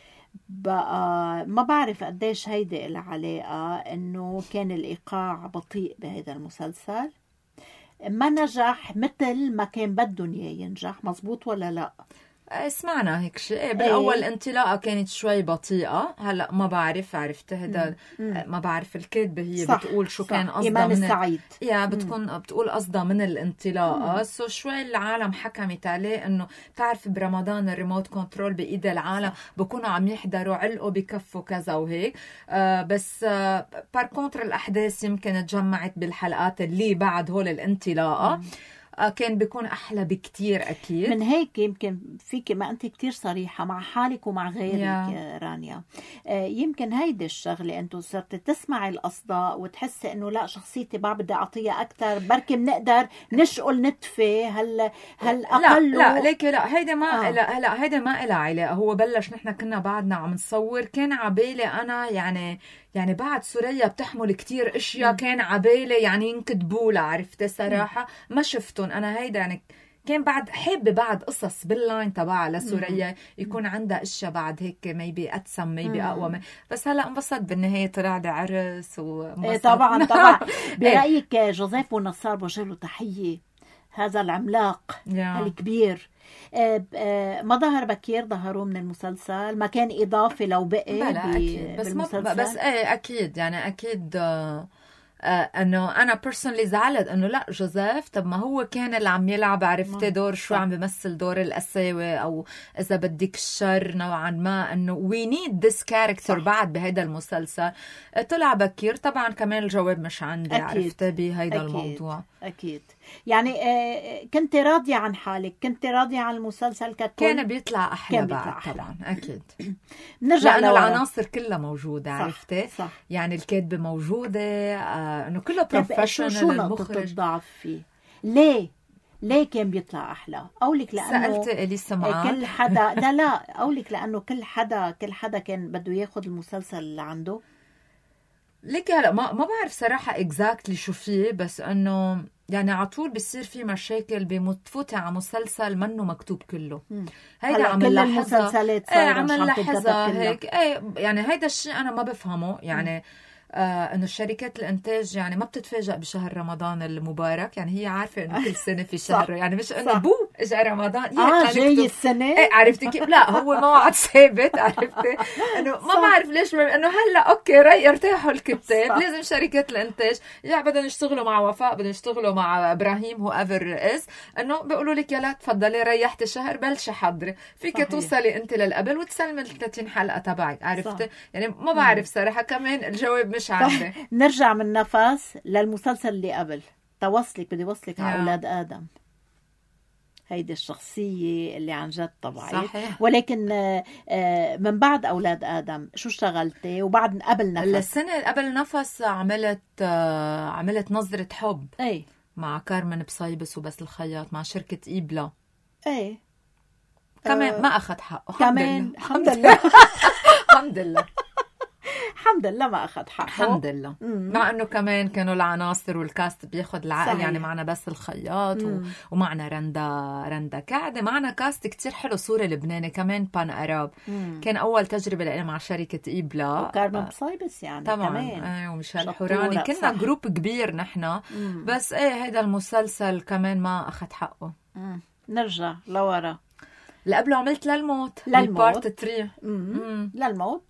بقى. ما بعرف قديش هيدي العلاقه انه كان الايقاع بطيء بهذا المسلسل، ما نجح مثل ما كان بدهم اياه ينجح، مزبوط ولا لا؟ سمعنا هيك شيء بالاول. ايه. انطلاقه كانت شوي بطيئه، هلا ما بعرف عرفت هذا ما بعرف الكاتبه هي صح. بتقول شو صح. كان قصدها ايمان السعيد يا بتكون بتقول قصدها من الانطلاقه، سو شوي العالم حكمت عليه انه بتعرف برمضان الريموت كنترول بايد العالم بكونوا عم يحضروا علقوا بكفوا كذا وهيك. آه بس آه بار كونتر الاحداث يمكن تجمعت بالحلقات اللي بعد هول الانطلاقه، كان بيكون أحلى بكتير أكيد. من هيك يمكن فيك ما أنت كتير صريحة مع حالك ومع غيرك يا رانيا، يمكن هيدي الشغلة أنتو صرت تسمعي الأصداء وتحسي أنه لا شخصيتي بقى بدي أعطيها أكتر، بركي بنقدر نشقل نتفة هل هل أقل. لا لا ليك لا هيدا ما آه. لا هلا هيدا ما إلها علاقة. هو بلش نحن كنا بعدنا عم نصور، كان عبالي أنا يعني يعني بعد سوريا بتحمل كتير اشياء م. كان عبالي يعني ينكتبوا، عرفت صراحه ما شفتهم انا هيدا، يعني كان بعد حابه بعد قصص باللاين تبعها لسوريا يكون عندها اشياء بعد هيك ميبي اتسم ميبي اقوى مي. بس هلا انبسطت بالنهايه طلع لي عرس وانبسطت. ايه طبعا طبعا. برايك جوزيف ونصار بوجه له تحيه، هذا العملاق الكبير ما ظهر بكير، ظهروا من المسلسل، ما كان إضافة لو بقي أكيد. بس بالمسلسل. بس ايه أكيد يعني أكيد آه آه انه انا بيرسونلي زعلت انه لا جوزيف، طب ما هو كان اللي عم يلعب عرفتي دور شو عم بيمثل دور القساوة او اذا بدك الشر نوعا ما، انه وي نيد ذس كاركتر بعد بهيدا المسلسل. طلع بكير طبعا كمان الجواب مش عندي عرفتي بهيدا أكيد. الموضوع اكيد يعني آه كنت راضية عن حالك، كنت راضية عن المسلسل ككل، كان بيطلع احلى كان بعد أحلى. طبعا اكيد. نرجع لانه العناصر كلها موجودة عرفتي، صح. يعني الكاتبة موجودة آه انه كله بروفيشنال. شو نقطة الضعف فيه؟ ليه ليه كان بيطلع احلى؟ اقولك لانه سالت الي سمعان كل حدا لا لا اقولك لانه كل حدا كل حدا كان بده ياخذ المسلسل اللي عنده. ليك هلا ما ما بعرف صراحه اكزاكتلي شو فيه، بس انه يعني على طول بيصير في مشاكل بمتفوتة على مسلسل منه مكتوب كله. هيدا عم نلاحظها ايه عم نلاحظها هيك ايه يعني هيدا الشيء انا ما بفهمه يعني. آه انه الشركات الانتاج يعني ما بتتفاجئ بشهر رمضان المبارك، يعني هي عارفه انه كل سنه في شهر يعني مش انه بو اجى رمضان اه جاي السنه ايه عرفتي كيف؟ لا هو موعد ثابت عرفتي انه ما بعرف ليش انه هلا اوكي ري ارتاحوا الكتاب، لازم شركات الانتاج يا بدهم يشتغلوا مع وفاء بدهم يشتغلوا مع ابراهيم هو ايفر از انه بيقولوا لك يلا تفضلي ريحتي شهر بلشي حضري فيك صحيح. توصلي انت للقبل وتسلمي ال ثلاثين حلقه تبعك عرفتي. يعني ما بعرف صراحه كمان الجواب مش عندي. نرجع من نفس للمسلسل اللي قبل، توصلك بدي وصلك على أولاد آدم. هيدي الشخصية اللي عن جد طبعي، ولكن من بعد أولاد آدم شو اشتغلتي؟ وبعد قبل نفس السنة قبل نفس عملت عملت نظرة حب اي مع كارمن بصيبس وبس الخياط مع شركة إيبلا. اي كمان ما أخذ حقه كمان الحمد لله. الحمد لله. الحمد لله ما أخذ حقه. الحمد لله. مم. مع أنه كمان كانوا العناصر والكاست بياخد العقل. صحيح. يعني معنا بس الخياط و... ومعنا رندا رندا كعدة. معنا كاست كتير حلو سوري لبناني كمان بان أراب. مم. كان أول تجربة لنا مع شركة إيبلا وكارمن بصيبس يعني طبعا كمان. ايه وميشيل حوراني كنا صح. جروب كبير نحن. مم. بس ايه هيدا المسلسل كمان ما أخذ حقه. مم. نرجع لورا. اللي قبله عملت للموت للموت بارت ثلاثة. للموت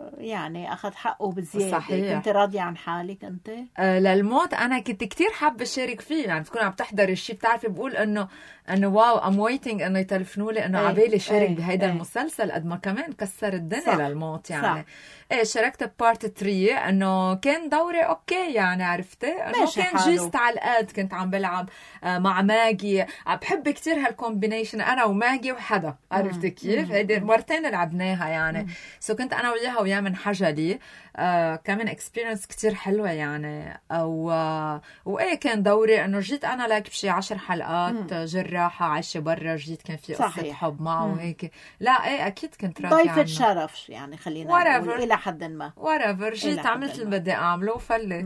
يعني أخذ حقه بزيادة. صحيح. كنت راضية عن حالك أنت؟ آه للموت أنا كنت كتير حابة أشارك فيه. يعني تكون عم تحضر الشيء بتعرفي بقول إنه إنه واو أم ويتنج إنه يتلفنوا لي إنه عبالي شارك بهيدا ايه. المسلسل قد ما كمان كسر الدنيا. صح. للموت يعني. صح. ايه شاركت بارت ثلاثة انه كان دوري اوكي يعني عرفتي انه كان جيست على القد. كنت عم بلعب مع ماجي. بحب كتير هالكومبينيشن انا وماجي وحدا عرفتي كيف. هيدي مرتين لعبناها يعني. سو so كنت انا وياها ويا من حجلي. آه كمان اكسبيرينس كتير حلوة يعني. او آه وايه كان دوري انه جيت انا لك بشي عشر حلقات جراحة عايشة برا. جيت كان في قصة حب معه وهيك. لا ايه اكيد كنت راضية عنه. ضيفة شرف يعني خلينا نقول الى حد ما. ورافر جيت عملت اللي بدي اعمله وفلت.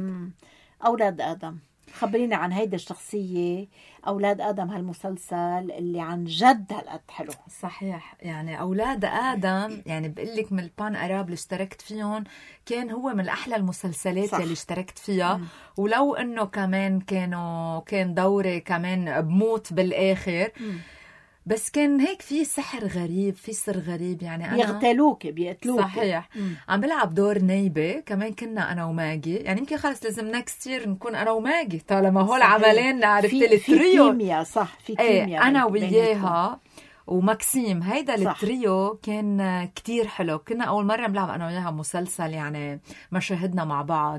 اولاد ادم خبرينا عن هيدا الشخصية. أولاد آدم هالمسلسل اللي عن جد هالقد حلو. صحيح يعني أولاد آدم يعني بقلك من البان أراب اللي اشتركت فيهم كان هو من أحلى المسلسلات صح. اللي اشتركت فيها. مم. ولو إنه كمان كانوا كان دوري كمان بموت بالآخر. مم. بس كان هيك في سحر غريب في سر غريب يعني أنا يغتالوك بيقتلوك. صحيح. مم. عم بلعب دور نايبة كمان كنا أنا وماجي يعني يمكن خلص لازم نكست يير نكون أنا وماجي طالما هول عملين عرفت التريو. في كيمياء صح في كيمياء ايه أنا وياها وماكسيم. هيدا التريو كان كتير حلو. كنا أول مرة نلعب أنا وياها مسلسل يعني مشاهدنا مع بعض.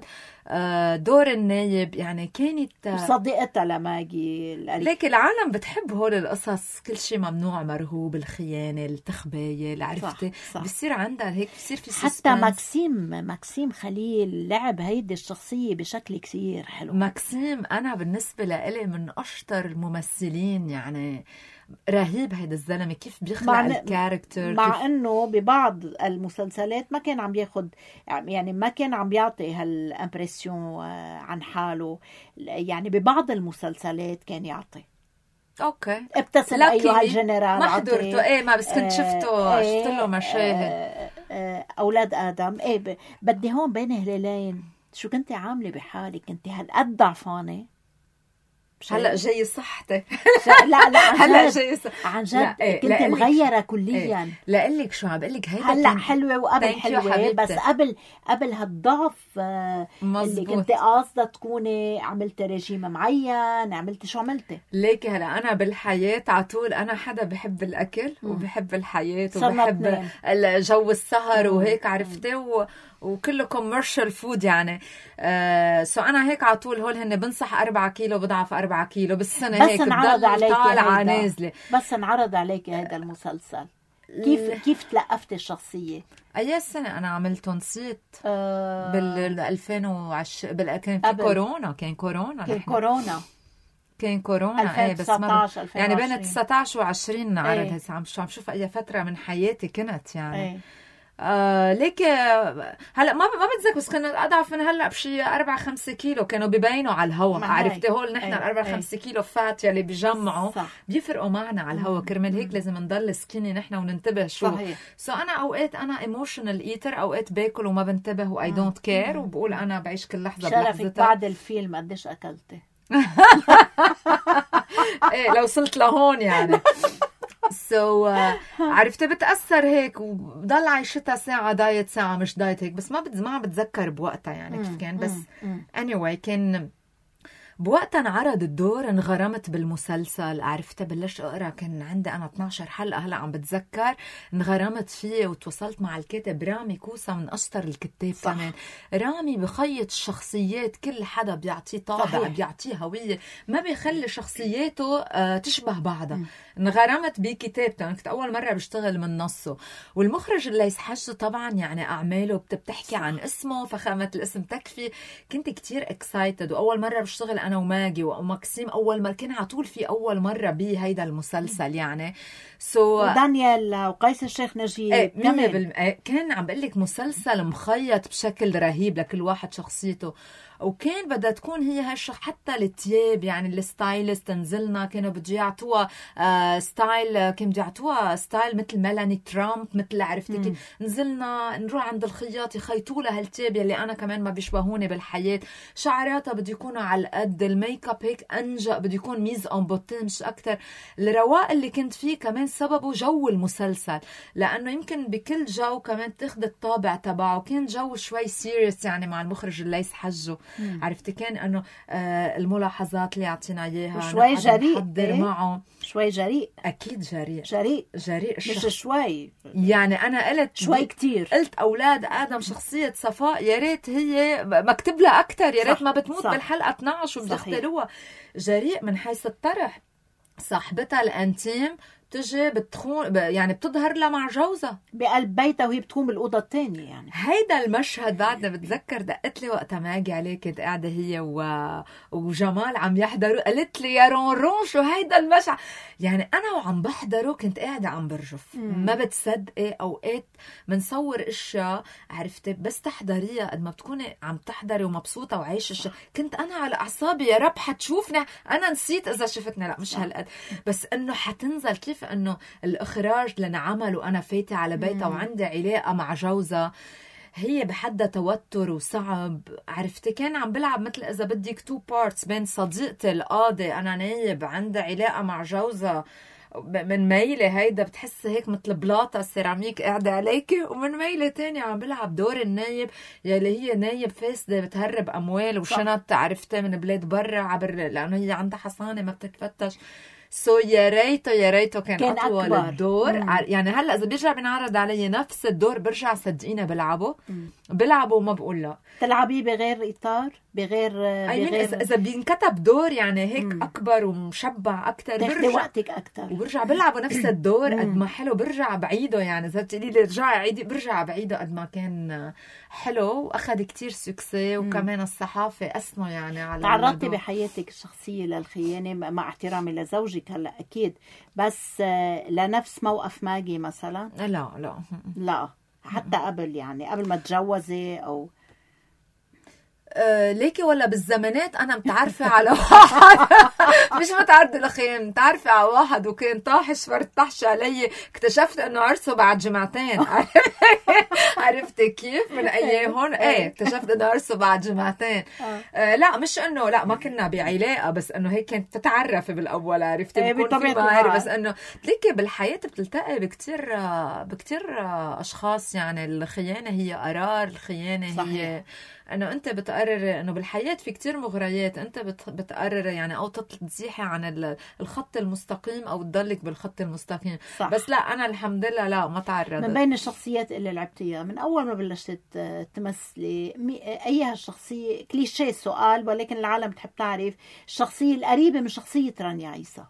دور النايب يعني كانت صديقتها لماجي. لكن العالم بتحب هول القصص كل شيء ممنوع مرغوب الخيانة التخباية عرفتي. بصير عندها هيك بصير في سسبنس. حتى ماكسيم ماكسيم خليل لعب هيدي الشخصية بشكل كتير حلو. ماكسيم أنا بالنسبة لإلي من أشطر الممثلين يعني. رهيب هيدا الزلمة كيف بيخلق الكاركتر. مع كيف... انه ببعض المسلسلات ما كان عم بياخد يعني ما كان عم بيعطي هالامبريسيون عن حاله. يعني ببعض المسلسلات كان يعطي اوكي ابتسم ايها الجنرال. ما حضرته ايه ما بس كنت شفته. ايه شفت له مشاهد. اه اولاد ادم. ايه ب... بدي هون بين هلالين شو كنتي عامله بحالك؟ كنتي هالقد ضعفانه. هلا جاي صحتك. لا لا هلا جاي صح. عن جد ايه كنت مغيره كليا. ايه لاقول لك شو عم بقول لك هيدا هلا حلوه وقبل حلوه بس قبل قبل هالضعف اللي كنت قاصده تكوني عملتي ريجيم معين عملتي شو عملتي. ليكي هلا انا بالحياه على طول انا حدا بحب الاكل م. وبحب الحياه وبحب جو السهر م. وهيك عرفتي و... وكله كوميرشال فود يعني. آه سو انا هيك على طول هول هن بنصح أربعة كيلو بضعف أربعة كيلو بالسنه. هيك بضل طالعه نازله. بس انعرض عليك هذا المسلسل كيف كيف تلقفتي الشخصيه؟ اي سنه انا عملته نسيت. آه بال ألفين وعشرين بال... كان في كورونا. كان كورونا كان كورونا كان كورونا. ايه بس ما يعني بين تسعطعش وعشرين انعرض. ايه. هسه عم عم شوف اي فتره من حياتي كنت يعني. ايه. آه ليك هلا ما ما بتذكر بس كنا اضعف من هلا بشي أربعة خمسة كيلو كانوا بيبينوا على الهواء. عرفتي هول نحن ايه. أربعة خمسة كيلو فات يلي بيجمعوا صح. بيفرقوا معنا على الهواء. كرمال هيك لازم نضل سكيني نحن وننتبه شو صحيح. سو انا اوقات انا ايموشنال ايتر اوقات باكل وما بنتبه واي دونت كير وبقول انا بعيش كل لحظه بلحظتها. شرفك بعد الفيلم قديش اكلتي؟ ايه لو وصلت لهون يعني. سو so, uh, عرفتي بتأثر هيك وضل عايشتها ساعة دايت ساعة مش دايت هيك. بس ما بت... ما بتذكر بوقتها يعني كيف كان. بس anyway كان بوقتها انعرض الدور انغرمت بالمسلسل. عرفت بلشت اقرا كان عندي انا اثناشر حلقه هلا عم بتذكر. انغرمت فيه وتواصلت مع الكاتب رامي كوسا من اشطر الكتاب كمان. رامي بخيط الشخصيات كل حدا بيعطيه طابع صحيح. بيعطيه هويه ما بيخلي شخصياته آه تشبه بعضها. انغرمت بكتابته. كنت اول مره بشتغل من نصه والمخرج اللي يسحجه طبعا يعني اعماله بتحكي عن اسمه فخامه الاسم تكفي. كنت كتير اكسايتد واول مره بشتغل انا وماجي وماكسيم اول ما كان على طول في اول مره بهيدا المسلسل يعني سو so ودانيال وقيس الشيخ نجيب ايه مية بالمية كان عم بقول لك مسلسل مخيط بشكل رهيب لكل واحد شخصيته. وكان بدها تكون هي هالش حتى التياب يعني الستايلست نزلنا كانوا بده يعطوها آه ستايل كانوا بده يعطوها ستايل مثل ميلاني ترامب مثل عرفتي كيف نزلنا نروح عند الخياط يخيطوا لها هالتياب اللي انا كمان ما بيشبهوني بالحياه. شعراتها بده يكونوا على قد الميك اب هيك انجا بده يكون ميز اون بوتين مش اكثر. الرواق اللي كنت فيه كمان سببه جو المسلسل لانه يمكن بكل جو كمان تاخذ الطابع تبعه. كان جو شوي سيريس يعني مع المخرج الليث حجه عرفتي كان انه آه الملاحظات اللي اعطينا اياها شوي جريء نحضر إيه؟ معه شوي جريء اكيد جريء جريء جريء مش شوي يعني انا قلت شوي كتير قلت اولاد ادم شخصيه صفاء يا ريت هي مكتوب لها اكثر يا ريت ما بتموت صح. بالحلقه اثنعش وبيختاروها. جريء من حيث الطرح. صاحبتها الانتيم تجي بتخون يعني بتظهر لها مع جوزها بقلب بيتها وهي بتكون بالأوضة الثانية يعني هيدا المشهد بعدنا بتذكر دقت لي وقتها ماجي عليه كنت قاعدة هي و... وجمال عم يحضروا قالت لي يا رون شو هيدا المشهد يعني أنا وعم بحضره كنت قاعدة عم برجف مم. ما بتصدقي أوقات منصور اشياء عرفتي بس تحضريها قد ما بتكوني عم تحضري ومبسوطة وعايشة اشياء. كنت أنا على أعصابي يا رب حتشوفنا أنا نسيت إذا شفتني لا مش هالقد بس إنه حتنزل كيف انه الاخراج اللي انعمل وانا فايته على بيتها وعندي علاقه مع جوزها هي بحدها توتر وصعب عرفتي. كان عم بلعب مثل اذا بدك تو بارتس بين صديقتي القاضي انا نايب عندها علاقه مع جوزها من ميلة هيدا بتحس هيك مثل بلاطة سيراميك قاعدة عليكي ومن ميلة تانية عم بلعب دور النايب يلي هي نايب فاسدة بتهرب أموال وشنط عرفتي من بلاد برا عبر لأنه هي عندها حصانة ما بتتفتش. سو so يا ريته يا ريته كان, كان أطول أكبر. الدور مم. يعني هلا إذا بيرجع بنعرض علي نفس الدور برجع صدقينه بلعبه مم. بلعبه وما بقول لا تلعبيه بغير إطار بغير بغير إذا بينكتب دور يعني هيك مم. أكبر ومشبع أكتر برجع وقتك أكتر وبرجع بلعبه نفس الدور قد ما حلو برجع بعيده يعني إذا بتقولي لي رجعي عيدي برجع بعيده قد ما كان حلو وأخذ كتير سكسي وكمان الصحافة أسمه يعني على تعرضتي بحياتك الشخصية للخيانة مع احترامي لزوجك هلا أكيد بس لنفس موقف ماجي مثلا لا لا لا حتى قبل يعني قبل ما تجوزي أو أه ليكي ولا بالزمانات أنا متعرفة على واحد مش متعرضة لخيان متعرفة على واحد وكان طاحش فرطحش علي اكتشفت أنه عرسه بعد جمعتين عرفتي كيف من أيامهم ايه اكتشفت أنه عرسه بعد جمعتين أه لا مش أنه لا ما كنا بعلاقة بس أنه هيك كانت تتعرفي بالأول عرفتي بيكون في معارف بس أنه ليكي بالحياة بتلتقي بكتير بكتير أشخاص يعني الخيانة هي قرار الخيانة صحيح. هي انه انت بتقرر انه بالحياه في كتير مغريات انت بتقرر يعني او تزيحي عن الخط المستقيم او تضلك بالخط المستقيم صح. بس لا انا الحمد لله لا ما تعرضت. من بين الشخصيات اللي لعبتيها من اول ما بلشت تمثلي اي هالشخصيه كليشيه السؤال ولكن العالم بتحب تعرف الشخصيه القريبه من شخصيه رانيا عيسى؟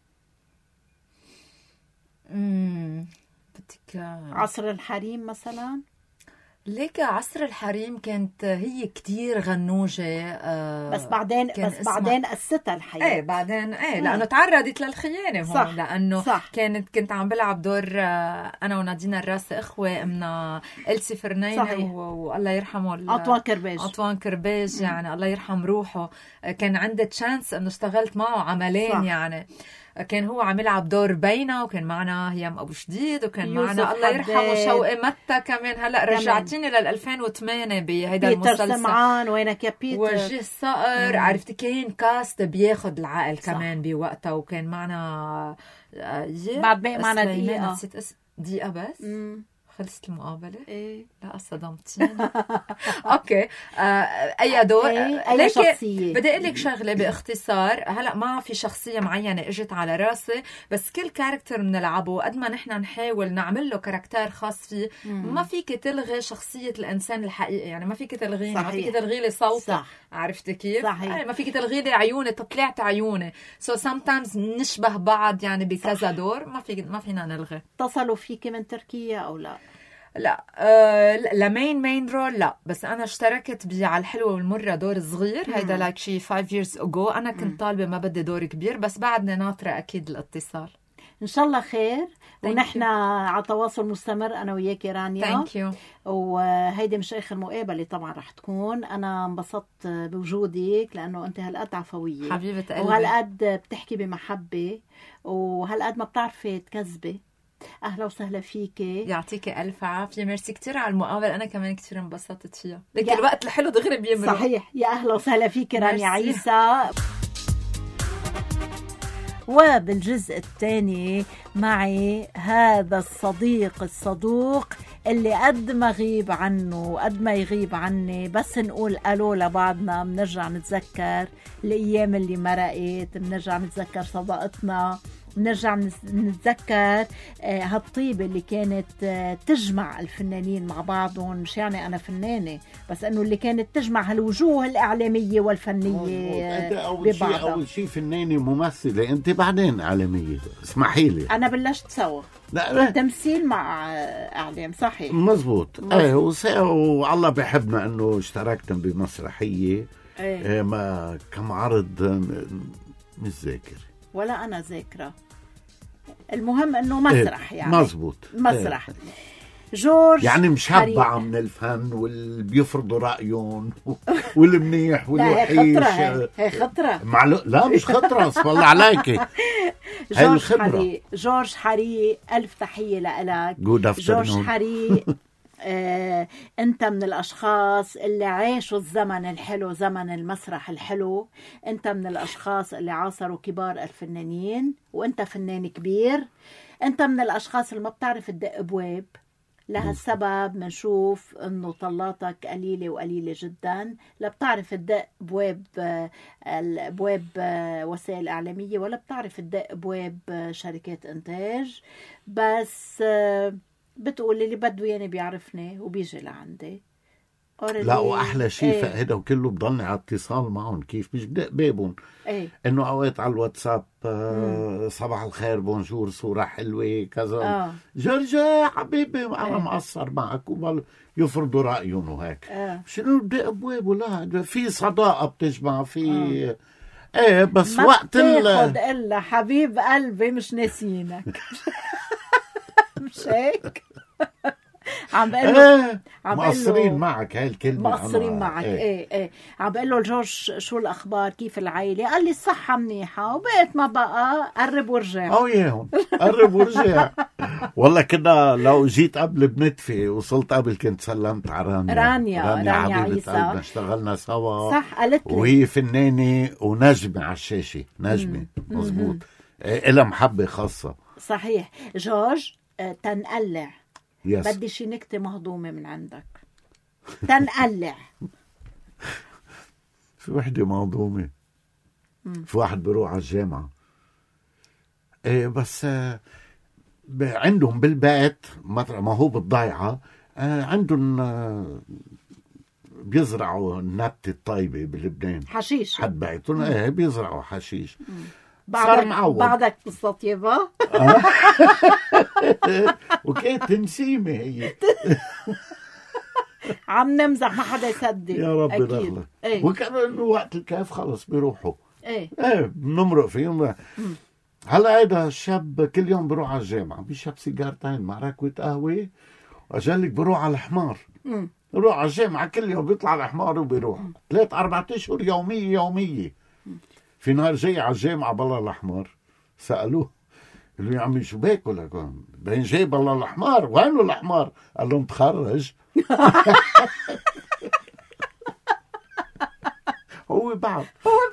امم بدك عصر الحريم مثلا؟ ليك عصر الحريم كانت هي كتير غنوجة آه بس بعدين بس اسمها... بعدين قصتها الحياة ايه بعدين ايه لأنه تعرضت للخيانة هون صح. لأنه صح. كانت كنت عم بلعب دور آه أنا ونادينا الراسي إخوة أمنا إلسي فرنينة والله يرحمه أنطوان كرباج أنطوان كرباج يعني الله يرحم روحه كان عندي تشانس إنه اشتغلت معه عملين صح. يعني كان هو عم يلعب دور بينا وكان معنا هيام أبو شديد وكان معنا الله يرحمه شوقي متى كمان هلا رجعتيني لل ألفين وثمانية بهيدا المسلسل بيتر سمعان وينك يا بيتر وجه صقر عرفتي كان كاست بياخد العقل صح. كمان بوقتها وكان معنا بعد بقى معنا دقيقة دقيقة بس مم. خلصت المقابلة؟ ايه لا صدمتيني اوكي آه، اي دور ايه اي شخصية بدي اقول لك شغلة باختصار هلا ما في شخصية معينة اجت على راسي بس كل كاركتر بنلعبه قد ما نحن نحاول نعمل له كاركتر خاص فيه مم. ما فيك تلغي شخصية الانسان الحقيقي يعني ما فيك تلغيني ما فيك تلغي لي صوته عرفتي كيف؟ صحيح. ما فيك تلغي لي عيوني طلعت عيوني سو so sometimes نشبه بعض يعني بكذا دور ما في ما فينا نلغي. اتصلوا فيك من تركيا او لا؟ لا آه لمين مين رول لا، بس انا اشتركت ب على الحلوه والمره دور صغير. هيدا لايك شي خمس years ago. انا كنت مم. طالبه ما بدي دور كبير، بس بعدني ناطره اكيد الاتصال. ان شاء الله خير. Thank ونحن you. على تواصل مستمر انا وياكي رانيا. ثانك يو. وهيدي مش اخر مقابله طبعا رح تكون. انا انبسطت بوجودك لانه انت هالقد عفويه حبيبه قلبي، وهالقد بتحكي بمحبه وهالقد ما بتعرفي تكذبي. اهلا وسهلا فيكي. يعطيكي الف عافيه. ميرسي كتير على المقابله، انا كمان كتير انبسطت فيها. لك يا- الوقت الحلو دغري بيمرق. صحيح. يا اهلا وسهلا فيكي رانيا ميرسي. عيسى. وبالجزء الثاني معي هذا الصديق الصدوق اللي قد ما غيب عنه وقد ما يغيب عني بس نقول ألو لبعضنا بنرجع نتذكر الأيام اللي مرقت، بنرجع نتذكر صداقتنا، بنرجع نتذكر هالطيبة اللي كانت تجمع الفنانين مع بعضهم. مش يعني أنا فنانة، بس أنه اللي كانت تجمع هالوجوه الإعلامية والفنية انت اول شيء ببعضها. اول شيء فنانه ممثله، انت بعدين اعلاميه. اسمحي لي. أنا بلشت سوا لا لا تمثيل مع إعلام. صحيح مزبوط. مزبوط. ايه وس- والله بحبنا انه اشتركنا بمسرحيه. ايه. إيه ما كم عرض م- مش ذاكر. ولا أنا ذاكرة. المهم أنه مسرح يعني مزبوط. مسرح. إيه. جورج يعني مشبعة حريق. من الفن واللي بيفرضوا رأيهم والمنيح لا هي والوحيش. خطرة. هي, هي خطرة. معلو... لا مش خطرة، اسم الله عليكي. هاي جورج الخبرة. حريق. جورج حريق ألف تحية لإلك. جود جورج افترنون. حريق. آه، أنت من الأشخاص اللي عاشوا الزمن الحلو، زمن المسرح الحلو. أنت من الأشخاص اللي عاصروا كبار الفنانين، وأنت فنان كبير. أنت من الأشخاص اللي ما بتعرف تدق أبواب. لهالسبب منشوف انه طلاتك قليله وقليله جدا، لا بتعرف تدق ابواب الابواب وسائل اعلاميه، ولا بتعرف تدق ابواب شركات انتاج. بس بتقول اللي بده يعني بيعرفني وبيجي لعندي. لا واحلى شيء ايه. فهذا وكله بضلني على اتصال معهم. كيف مش بدق بابهم. ايه. انه اوقات على الواتساب آه صباح الخير بونجور صوره حلوه كذا. اه. جرجا حبيبي انا ايه. مقصر معك وبل يفرضوا رايهم وهيك. اه. شنو بدق ابواب؟ لا في صداقه بتجمع في آه. ايه بس ما وقت ال بتاخد الا حبيب قلبي مش ناسينك. مش هيك؟ عم بقول له ايه عم مقصرين معك. هاي الكلمه مقصرين أنا- معك. ايه, ايه ايه. عم بقول له جورج شو الاخبار، كيف العائله؟ قال لي الصحه منيحه، وبقيت ما بقى قرب ورجع. او ياهم قرب ورجع. والله كنا لو جيت قبل بنتفي، وصلت قبل كنت سلمت على رانيا. رانيا رانيا حبيبة عيسى. قلبنا، اشتغلنا سوا. صح قالت لي. وهي فنانة ونجمة على الشاشة. نجمة مزبوط. إيه لها محبة خاصة. صحيح. جورج آه، تنقلع. يس. بدي شي نكتة مهضومة من عندك. تنقلع. في وحدة مهضومة. في واحد بيروح على الجامعة. إيه بس آه عندهم بالبيت ما هو بالضيعة. آه عندهم آه بيزرعوا النبتة الطيبة بلبنان. حشيش. حد بيتهم ايه بيزرعوا حشيش. بعدك صار معود. بعدك بالسطيبة. وكانت نسيمة هي. عم نمزح ما حدا يصدق. يا رب أكيد. دخلك. ايه. وكانوا انه وقت الكيف خلص بيروحوا. ايه. ايه بنمرق فيهم. هلا هيدا الشاب كل يوم بيروح على الجامعة، بيشرب سيجارتين مع ركوة قهوة، وأجلك بيروح على الحمار. مم. بيروح على الجامعة كل يوم، بيطلع على الحمار وبيروح ثلاث أربعة أشهر يومية يومية. في نهار جاي على الجامعة بالله الحمار، سألوه قالوا يا عمي شو باكل لكم؟ بين جاي بالله الحمار، وينه الحمار؟ قال لهم تخرج. هو بعد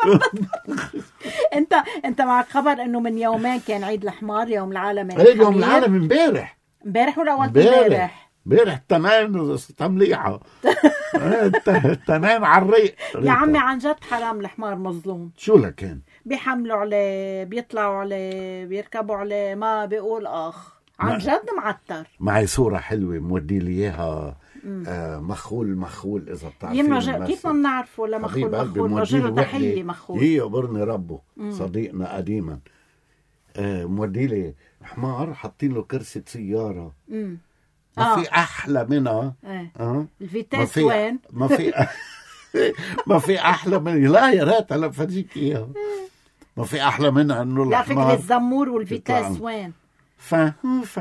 انت انت معك خبر انه من يومين كان عيد الحمار، يوم العالم عيد يوم العالم امبارح. امبارح ولا اول امبارح؟ امبارح التنين تمليحة. التنين على الريق. يا عمي عن جد حرام، الحمار مظلوم. شو لكن؟ بيحملوا عليه، بيطلعوا عليه، بيركبوا عليه، ما بيقول اخ. عن ما. جد معتر. معي صورة حلوة مودي لي اياها. آه مخول مخول اذا بتعرفين. يمنا ج... كيف ما بنعرفه ولا مخول مخول رجل تحية مخول. هي يقبرني ربه. مم. صديقنا قديما. آه مودي لي حمار حاطين له كرسي سيارة. مم. ما آه. في احلى منها. ايه اه ما الفيتاس في وين؟ ما في ما في احلى من لا يا ريت هلا بفرجيك اياها. ما في احلى منها انه لا فكرة الحمار الزمور والفيتاس يطلع. وين؟ ف ف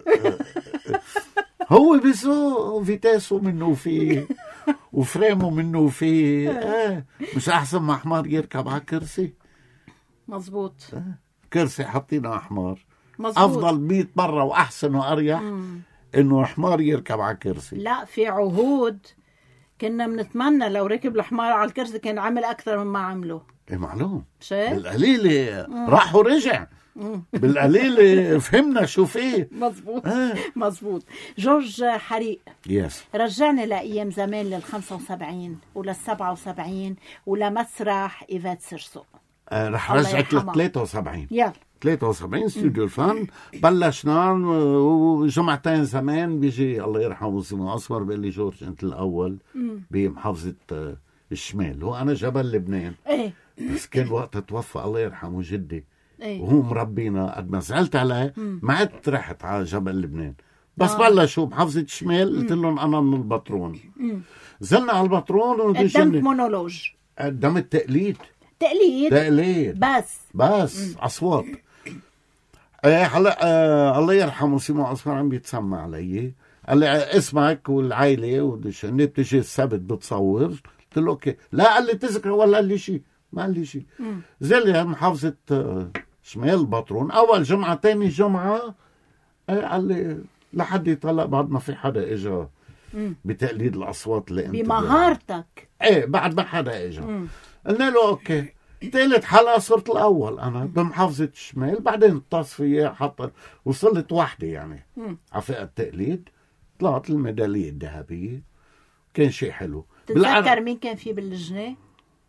هو بيسوق فيتاسه منه فيه وفريمه منه فيه. آه. مش احسن ما حمار يركب على كرسي؟ مزبوط آه. كرسي حاطينه حمار مزبوط. افضل مئة مرة واحسن واريح انه حمار يركب على كرسي. لا في عهود كنا بنتمنى لو ركب الحمار على الكرسي كان عمل اكثر مما عمله. ايه معلوم شايف؟ بالقليل راح ورجع. بالقليل فهمنا شو فيه. مزبوط آه. مزبوط. جورج حريق يس رجعنا لأيام زمان للخمسة وسبعين وللسبعة وسبعين ولمسرح إيفات سرسو. آه رح الله رجعك يرحمها. ل ثلاثة وسبعين يلا ثلاثة وسبعين استوديو الفن بلشنا. وجمعتين زمان بيجي الله يرحمه سمو أصفر بيقول لي جورج أنت الأول بمحافظة آه، الشمال. هو أنا جبل لبنان ايه بس كان وقت توفى الله يرحمه جدي ايه وهو مربينا. قد ما زعلت عليه ما عدت رحت على جبل لبنان بس آه. بلشوا بحافظة الشمال. قلت لهم أنا من البطرون. زلنا على البطرون قدمت ودشني مونولوج قدام التقليد. تقليد تقليد بس بس اصوات. آه هلا آه الله يرحمه سيمو اصفر عم بيتسمع علي. قال لي اسمك والعائله ودشني بتجي السبت بتصور. قلت له اوكي. لا قال لي تذكر ولا قال لي شيء. ما قال لي شيء. زي محافظه آه شمال بطرون اول جمعه ثاني جمعه. آه قال لي لحد يطلع بعد ما في حدا اجى بتقليد الاصوات اللي انت بمهارتك. ايه بعد ما حدا اجى. قلنا له اوكي. ثالث حلقة صرت الأول أنا بمحافظة الشمال. بعدين التصفية حتى وصلت وحدة يعني على فئة التقليد. طلعت الميدالية الذهبية. كان شيء حلو. تتذكر مين كان فيه باللجنة؟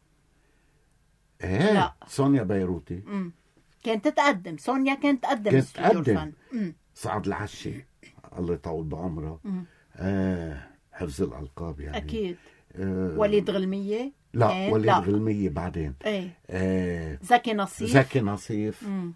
ايه لا. سونيا بيروتي. مم. كانت تتقدم سونيا كانت تقدم كانت استوديو تقدم. الفن. مم. سعد العشي الله يطول بعمره. آه حفظ الألقاب يعني. أكيد. آه وليد غلمية. لا كان- وليد لا. غلمية بعدين. ايه آه زكي نصيف. زكي نصيف. مم.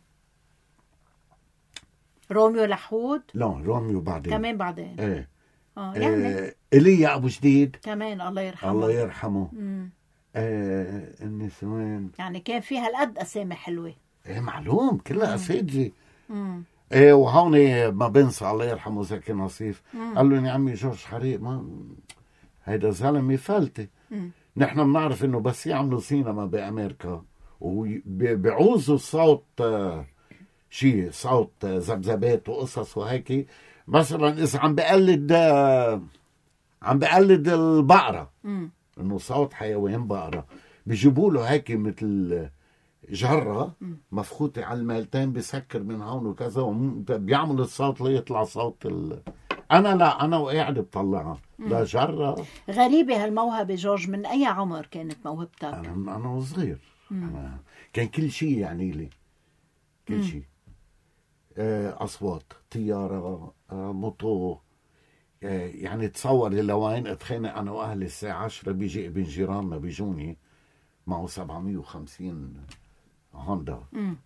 روميو لحود لا روميو بعدين. كمان بعدين. ايه اه يعني آه إيليا أبو جديد كمان الله يرحمه. الله يرحمه. مم. آه النسوان. يعني كان فيها القد أسامي حلوة. ايه معلوم كلها اساتذه. مم. ايه وهون ما بنسى الله يرحمه زكي نصيف. قال له يا عمي جورج حريق ما هيدا زلمه فلتة. نحن بنعرف انه بس يعملوا سينما بامريكا وبيعوزوا صوت آه شيء صوت آه ذبذبات وقصص وهيك. مثلا اذا عم بقلد آه عم بقلد البقره مم. انه صوت حيوان بقره بيجيبوا له هيك مثل جرة مفخوطة على المالتين بسكر من هون وكذا وبيعمل الصوت ليطلع صوت ال... أنا لا أنا وقاعد بطلعها. لا جرة. غريبة هالموهبة جورج. من أي عمر كانت موهبتك؟ أنا أنا وصغير. أنا كان كل شيء يعني لي كل شيء. آه أصوات طيارة آه موتو. آه يعني تصور لوين اتخانق أنا وأهلي الساعة عشرة بيجي ابن جيراننا بيجوني معه سبعمية وخمسين هوندا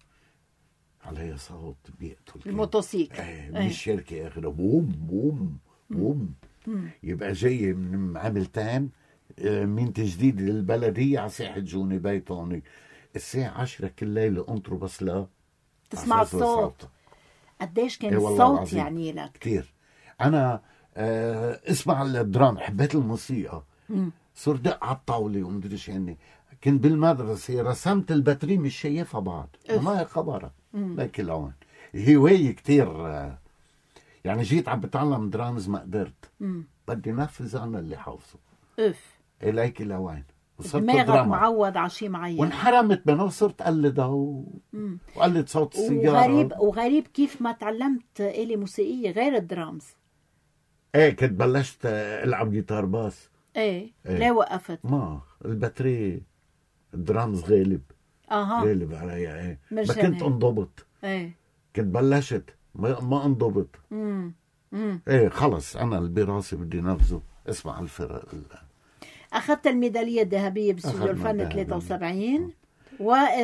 عليها صوت بيقتل. الموتوسيكل. ايه من الشركة اخره بوم بوم بوم. يبقى جاي من عملتين من تجديد للبلدية على ساحة جوني بيتوني الساعة عشرة كل ليلة انطروا بس لا تسمع الصوت. قديش كان إيه الصوت يعني لك؟ كتير. أنا آه اسمع الدرام حبيت الموسيقى. صرت دق على الطاولة ومدري شو. كنت بالمدرسة رسمت الباتري مش شايفها بعد. ما هي خبرها. لكن لون هواية كتير. يعني جيت عم بتعلم درامز ما قدرت. مم. بدي نفذ أنا اللي حافظه. اف إليك لوين وصرت دماغك دراما. معود على شيء معين. وانحرمت منه وصرت قلدها و... وقلد صوت السيارة. وغريب وغريب كيف ما تعلمت آلة موسيقية غير الدرامز. ايه كنت بلشت العب جيتار باس. ايه, إيه. ليه وقفت؟ ما الباتري الدرامز غالب. اها غالب علي. ايه ما مش كنت هيك. انضبط. ايه كنت بلشت ما, ما انضبط. امم امم ايه خلص انا اللي براسي بدي نفذه. اسمع الفرق ال... اخذت الميدالية الذهبية باستوديو أخذنا الفن الذهبية. ثلاثة وسبعين. واذ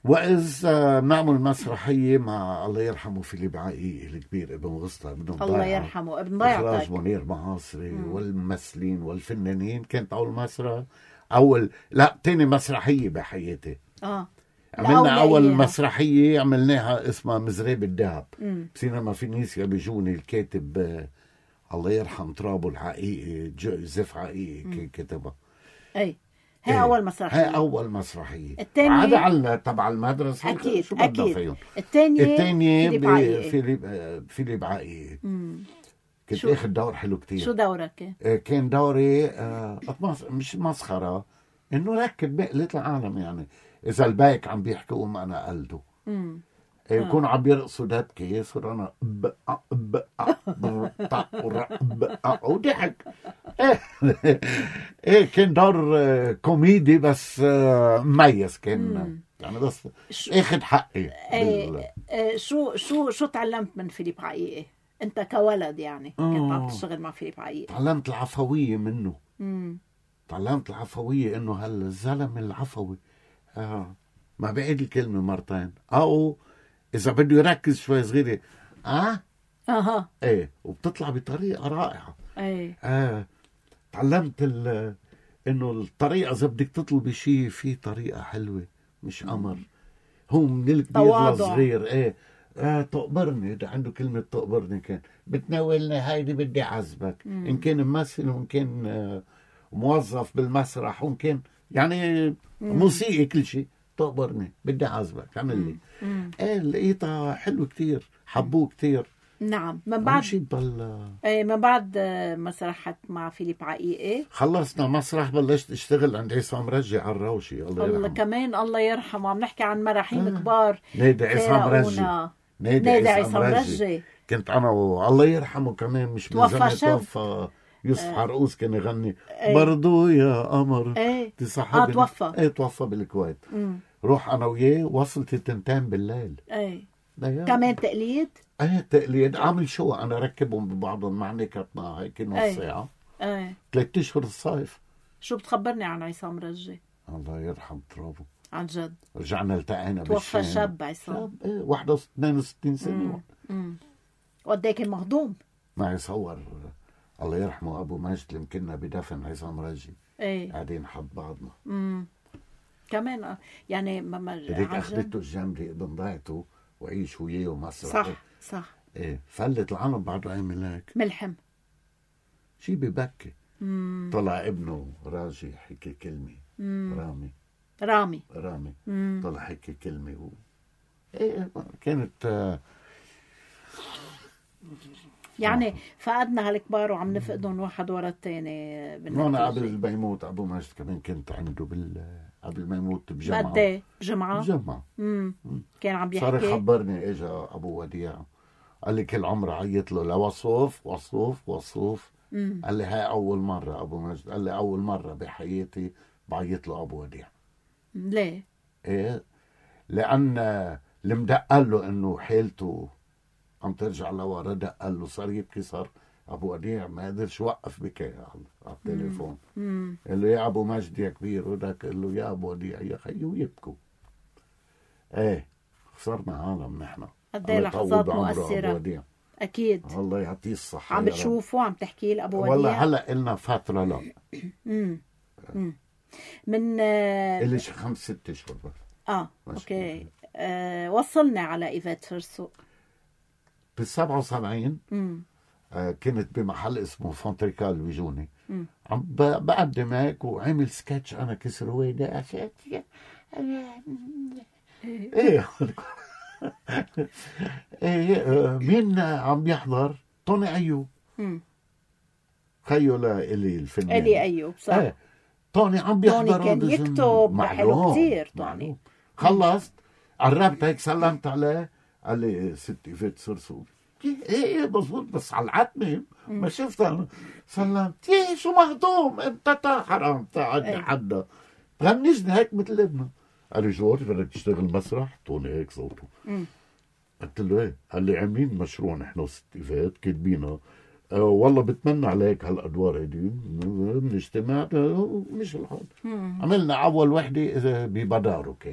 وإذا بنعمل مسرحية مع الله يرحمه فيليب عقيقي الكبير ابن غسطة ابن ضيعة، الله يرحمه ابن إخراج ضيعتك. منير معاصري والممثلين والفنانين. كانت أول مسرح أول لا تاني مسرحية بحياتي. اه عملنا أول إياها. مسرحية عملناها اسمها مزراب الدهب مم. بسينما فينيسيا بجوني. الكاتب آه، الله يرحم ترابه الحقيقي جوزيف عقيقي كتبها. اي هي إيه. اول مسرحيه. هاي أول مسرحية. التانية- عدا على تبع المدرسة اكيد شو بدنا اكيد. فيهم. الثانيه الثانية فيليب عقيقي. فيليب آه، فيليب عقيقي. مم. كنت شو- اخذ دور حلو كتير. شو دورك؟ آه، كان دوري آه، أطمس- مش مسخرة، انه ركب بقلة العالم. يعني اذا البايك عم بيحكي قوم انا قلده، امم يكونوا عم يرقصوا دبكة يصير انا ب ب ب وضحك. ايه كان دور آه، كوميدي بس آه، مميز كان. مم. يعني بس شو- اخذ حقي بال- ايه آه، شو شو شو تعلمت من فيليب عقيقي انت كولد؟ يعني كنت عم آه. تشتغل مع فيليب عقيقي. تعلمت العفوية منه. امم تعلمت العفوية انه هالزلمة العفوي آه ما بعيد الكلمة مرتين، او اذا بده يركز شوي صغيرة اه اها ايه وبتطلع بطريقة رائعة. ايه آه تعلمت ال- انه الطريقة اذا بدك تطلبي شيء في طريقة حلوة مش امر. هو من الكبير تواضع. للصغير ايه آه تقبرني. ده عنده كلمة تقبرني كان بتناولني هيدي بدي عزبك. مم. ان كان ممثل وان كان آه موظف بالمسرح وان كان يعني موسيقي كل شيء تقبرني بدي عزبك اعمل لي. مم. ايه لقيتها حلو كتير حبوه كتير. نعم. من بعد بعد شيء بل ايه من بعد آه، مسرحك مع فيليب عقيقي. خلصنا مسرح بلشت اشتغل عند عصام رجي على الروشي الله الله يرحمه. كمان الله يرحمه. عم نحكي عن مراحيم آه. كبار. نادي عصام رجي. فارقونا. نادي, نادي عصام عصام رجي. رجي. كنت انا والله يرحمه كمان مش من توفى زمان شاب. توفى يوسف عرقوس كان يغني ايه. برضو يا قمر ايه تصاحبني. اه توفى. ايه توفى بالكويت. مم. روح انا وياه وصلت التنتين بالليل. ايه لا يا- كمان تقليد. ايه تقليد عامل شو انا ركبهم ببعضهم مع نكتنا هيك نص ايه. ساعة ايه ثلاث اشهر الصيف. شو بتخبرني عن عصام رجي؟ الله يرحم ترابه. عن جد رجعنا التقينا توفى بالشام. شاب عصام. شاب ايه واحد واثنين وستين سنة. مم. مم. وقد ايه كان مهضوم. معي صور الله يرحمه ابو ماجد اللي كنا بدفن عصام رجي ايه قاعدين حد بعضنا. امم كمان آه، يعني ما ما هذيك عن جد. اخذته الجمري ابن ضيعته وعيش وياه ومسرح. صح صح. ايه فلت العالم بعد عامل هيك ملحم. شي ببكي. مم. طلع ابنه راجي حكي كلمة. مم. رامي رامي. رامي مم. طلع حكي كلمة و... ايه كانت آه، يعني فقدنا هالكبار وعم نفقدهم واحد ورا الثاني. انا قبل ما يموت ابو ماجد كمان كنت عنده بال قبل ما يموت بجمعة. قد ايه؟ بجمعة؟ بجمعة امم كان عم صار بيحكي. يخبرني اجى ابو وديع قال لي كل عمره عيط له لوصوف وصوف وصوف. امم قال لي هاي اول مره ابو مجد قال لي اول مره بحياتي بعيط له ابو وديع. ليه؟ ايه لان اللي مدقل له انه حالته عم ترجع لورا دقل له صار يبكي. صار ابو وديع ما قدرش يوقف بكي على- على التليفون. امم قال له يا ابو مجد يا كبير وذاك قال له يا ابو وديع يا خيي ويبكوا. ايه خسرنا عالم نحن. قد ايه الله لحظات يطول بعمره مؤثرة. أبو وديع. اكيد. الله يعطيه الصحة. عم يا رب. بتشوفه عم تحكي لي ابو وديع؟ والله هلا قلنا فترة لا امم امم من آه, إلي شي خمس ست اشهر بس. اه ماشي. اوكي آه وصلنا على ايفات فرسو. بال سبعة وسبعين امم آه كنت بمحل اسمه فونتريكال بيجوني مم. عم ب- بقدم هيك وعمل سكتش انا كسر ويدا ايه ايه آه، مين عم يحضر؟ طوني ايوب امم خيو لإلي الفنان. الي ايوب صح. ايه طوني عم طوني بيحضر كان هذا يكتب الزلمة. حلو معلوم، كتير طوني. معلوم. خلصت قربت هيك سلمت عليه قال لي ستي فيت صرصور. ايه ايه مضبوط بس على العتمة ما شفتها. سلمت ايه شو مهضوم انت تا حرام تقعد إيه. حدا غنجني هيك مثل ابنه. قال لي جورج بدك تشتغل مسرح؟ طوني هيك صوته. مم. قلت له ايه؟ قال لي عاملين مشروع نحن وستي فات كاتبينها. أه والله بتمنى عليك هالادوار هيدي بنجتمع أه، مش الحال. مم. عملنا اول وحده إذا ببدارو كانت مم.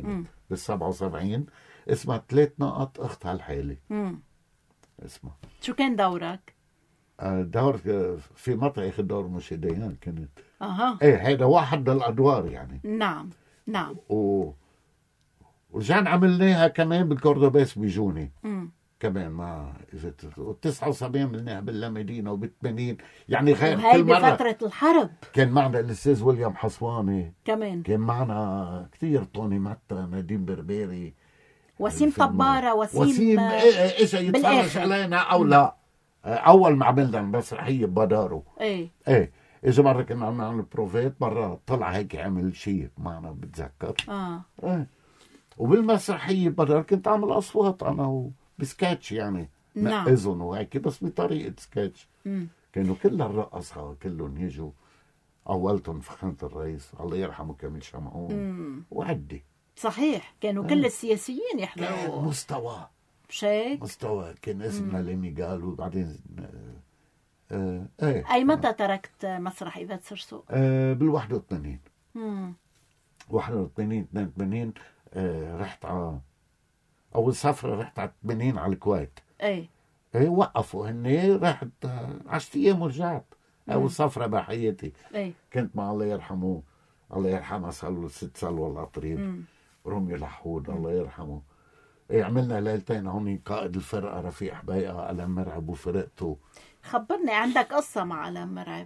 بالسبعة وسبعين، اسمها ثلاث نقط أخت هالحالة. مم. اسمها. شو كان دورك؟ آه، دور في مطرح أخذ دور مشيديان كانت. أها. إيه هذا واحد من الأدوار يعني. نعم نعم. و ورجعن عملناها كمان بالكوردوباس بيجوني. مم. كمان ما إذا تسعة وسبعين عملناها بالمدينة وبالثمانين يعني غير وهي كل مرة. بفترة الحرب كان معنا الأستاذ ويليام حصواني، كمان كان معنا كتير طوني متا، نديم بربيري، وسيم الفيلم. طبارة، وسيم, وسيم إيه إجا يتفرج بالآخر. علينا أو لا. أول ما عملنا المسرحية ببدارو ايه إيه إجا مرة كنا عم نعمل بروفات، مرة طلع هيك عمل شيء معنا بتذكر. اه إيه وبالمسرحية بدار كنت عامل أصوات أنا وبسكاتش يعني نعم. نقزن وهيك بس بطريقة سكاتش. مم. كانوا كل الرقصة كلهم يجوا، أولتهم فخامة الرئيس الله يرحمه كامل شمعون مم. وعدي. صحيح كانوا كل السياسيين كان يحضروا. مستوى مش هيك؟ مستوى كان اسمنا ليمي قال وبعدين آه ايه أي متى تركت مسرح إيفات سرسوق؟ آه بال واحد وثمانين مم. واحد وثمانين اثنين وثمانين آه رحت على أول سفرة، رحت على ثمانين على الكويت. ايه ايه وقفوا هني، رحت عشت أيام ورجعت. أول سفرة بحياتي ايه كنت مع الله يرحمه، الله يرحمها سلوى الست سلوى العطريب، مم. رمي الحود الله يرحمه. إيه عملنا ليلتين هون، قائد الفرقة رفيق حبيقة ألم مرعب وفرقته. خبرني، عندك قصة مع ألم مرعب؟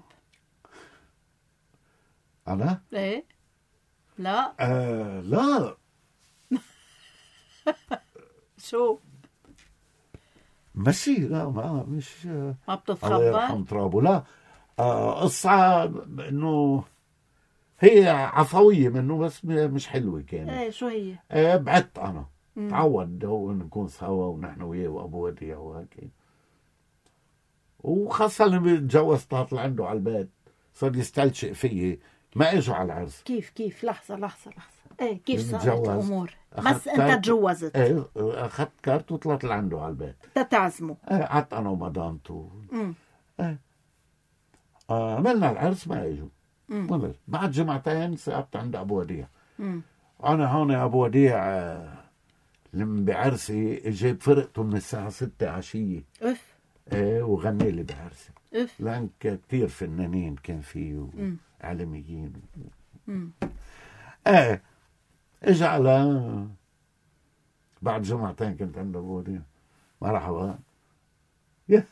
أنا؟ ايه لا آه لا شو ماشي، لا ما مش ما الله بتتخبر؟ يرحم ترابه. لا آه قصة إنه هي عفوية منه بس مش حلوة كانت. ايه شو هي؟ آه بعدت أنا. مم. تعود هو نكون سوا ونحن وياه وأبو وديع وهيك، وخاصة لما تجوز طلعت عنده على البيت صار يستلشق فيي، ما اجوا على العرس. كيف كيف لحظة لحظة لحظة ايه كيف صارت نتجوز. الأمور؟ أخذت بس أنت كارت. تجوزت ايه اخذت كارت وطلعت لعنده على البيت. تتعزموا. ايه قعدت انا ومدامته. مم. ايه آه عملنا العرس ما اجوا. مم. ولا بعد جمعتين سقطت عند ابو وديع. مم. انا هون ابو وديع آه لما بعرسي جايب فرقته من الساعة ستة عشية. اف ايه وغني لي بعرسي، اف لان كثير فنانين كان فيه مم. وإعلاميين. مم. ايه اجى على بعد جمعتين كنت عند ابو وديع، مرحبا يا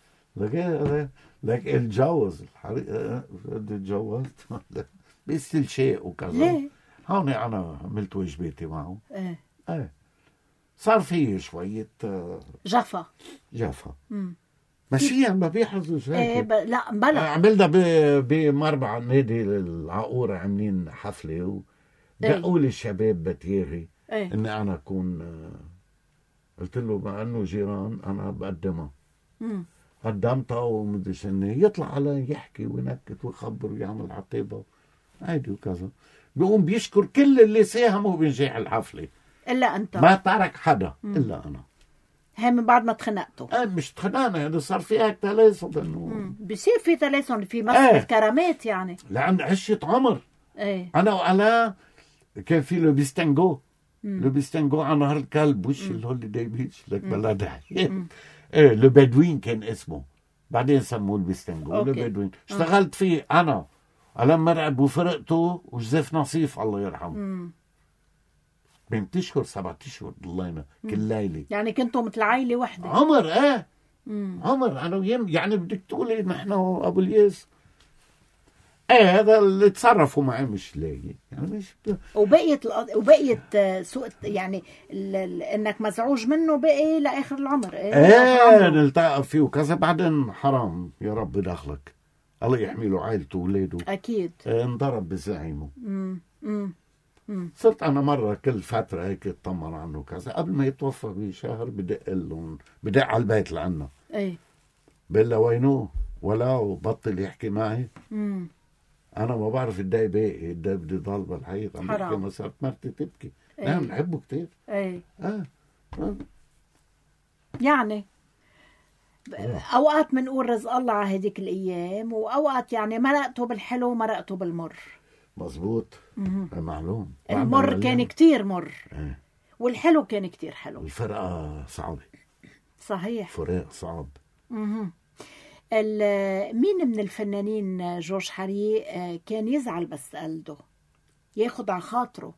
لك لك اتجوز الحريق بدي اتجوز بيستل شيء وكذا. ليه؟ هون انا عملت واجباتي معه. ايه ايه صار في شوية جفا. جافة مم. ماشيا ما بيحرزوش ايه هيك. ب... لا بلا عملنا بمربع النادي العقورة عاملين حفلة ودقوا لي الشباب بتيغي ايه اني انا اكون. قلت له مع انه جيران انا بقدمها. مم. قدمتها ومدري شنو، يطلع علي يحكي وينكت ويخبر ويعمل عطيبه عادي وكذا. بيقوم بيشكر كل اللي ساهموا بنجاح الحفله، الا انت ما ترك حدا مم. الا انا. هي من بعد ما تخنقتوا. ايه مش تخنقنا يعني، صار في هيك تلاسب انه مم. بصير في تلاسن في مسك ايه. الكرامات يعني. لان عشة عمر ايه انا وألا كان في لو بيستنجو مم. لو بيستنجو على نهر الكلب وش الهوليداي بيتش لك مم. بلا داعي. مم. ايه لو بدوين كان اسمه، بعدين سموه البيستنجو لو أوكي. بدوين. اشتغلت فيه انا ألم مرعب وفرقته وجزيف نصيف الله يرحمه. مم. بين اشهر سبعة اشهر ضلينا كل ليله. يعني كنتوا مثل عائله وحده. عمر ايه مم. عمر انا ويم يعني بدك تقولي نحن ابو الياس. ايه هذا اللي تصرفوا معي مش لاقي يعني مش ب... وبقيت القض... وبقيت آه، سوء يعني ال... ال... انك مزعوج منه بقي لاخر العمر. ايه, ايه نلتقى فيه وكذا، بعدين حرام يا رب دخلك الله يحمي له عائلته واولاده. اكيد. ايه انضرب بزعيمه. مم. مم. مم. صرت انا مره كل فتره هيك اطمن عنه كذا، قبل ما يتوفى بشهر بدق لهم، بدق على البيت لعنا ايه بقول له وينه ولا وبطل يحكي معي. مم. انا ما بعرف اداي باقي اداي بدي ضل بالحيط عم بحكي، حرام. ما صارت مرتي تبكي. إيه. نعم نحبه كتير. ايه اه, آه. يعني ب- آه. اوقات بنقول رزق الله على هديك الايام، واوقات يعني مرقته بالحلو ومرقته بالمر. مزبوط. معلوم. المر كان كتير مر. ايه. والحلو كان كتير حلو. الفرقة صعبة. صحيح. فراق صعب. مهم. مين من الفنانين جورج حري كان يزعل بس قلده ياخد على خاطره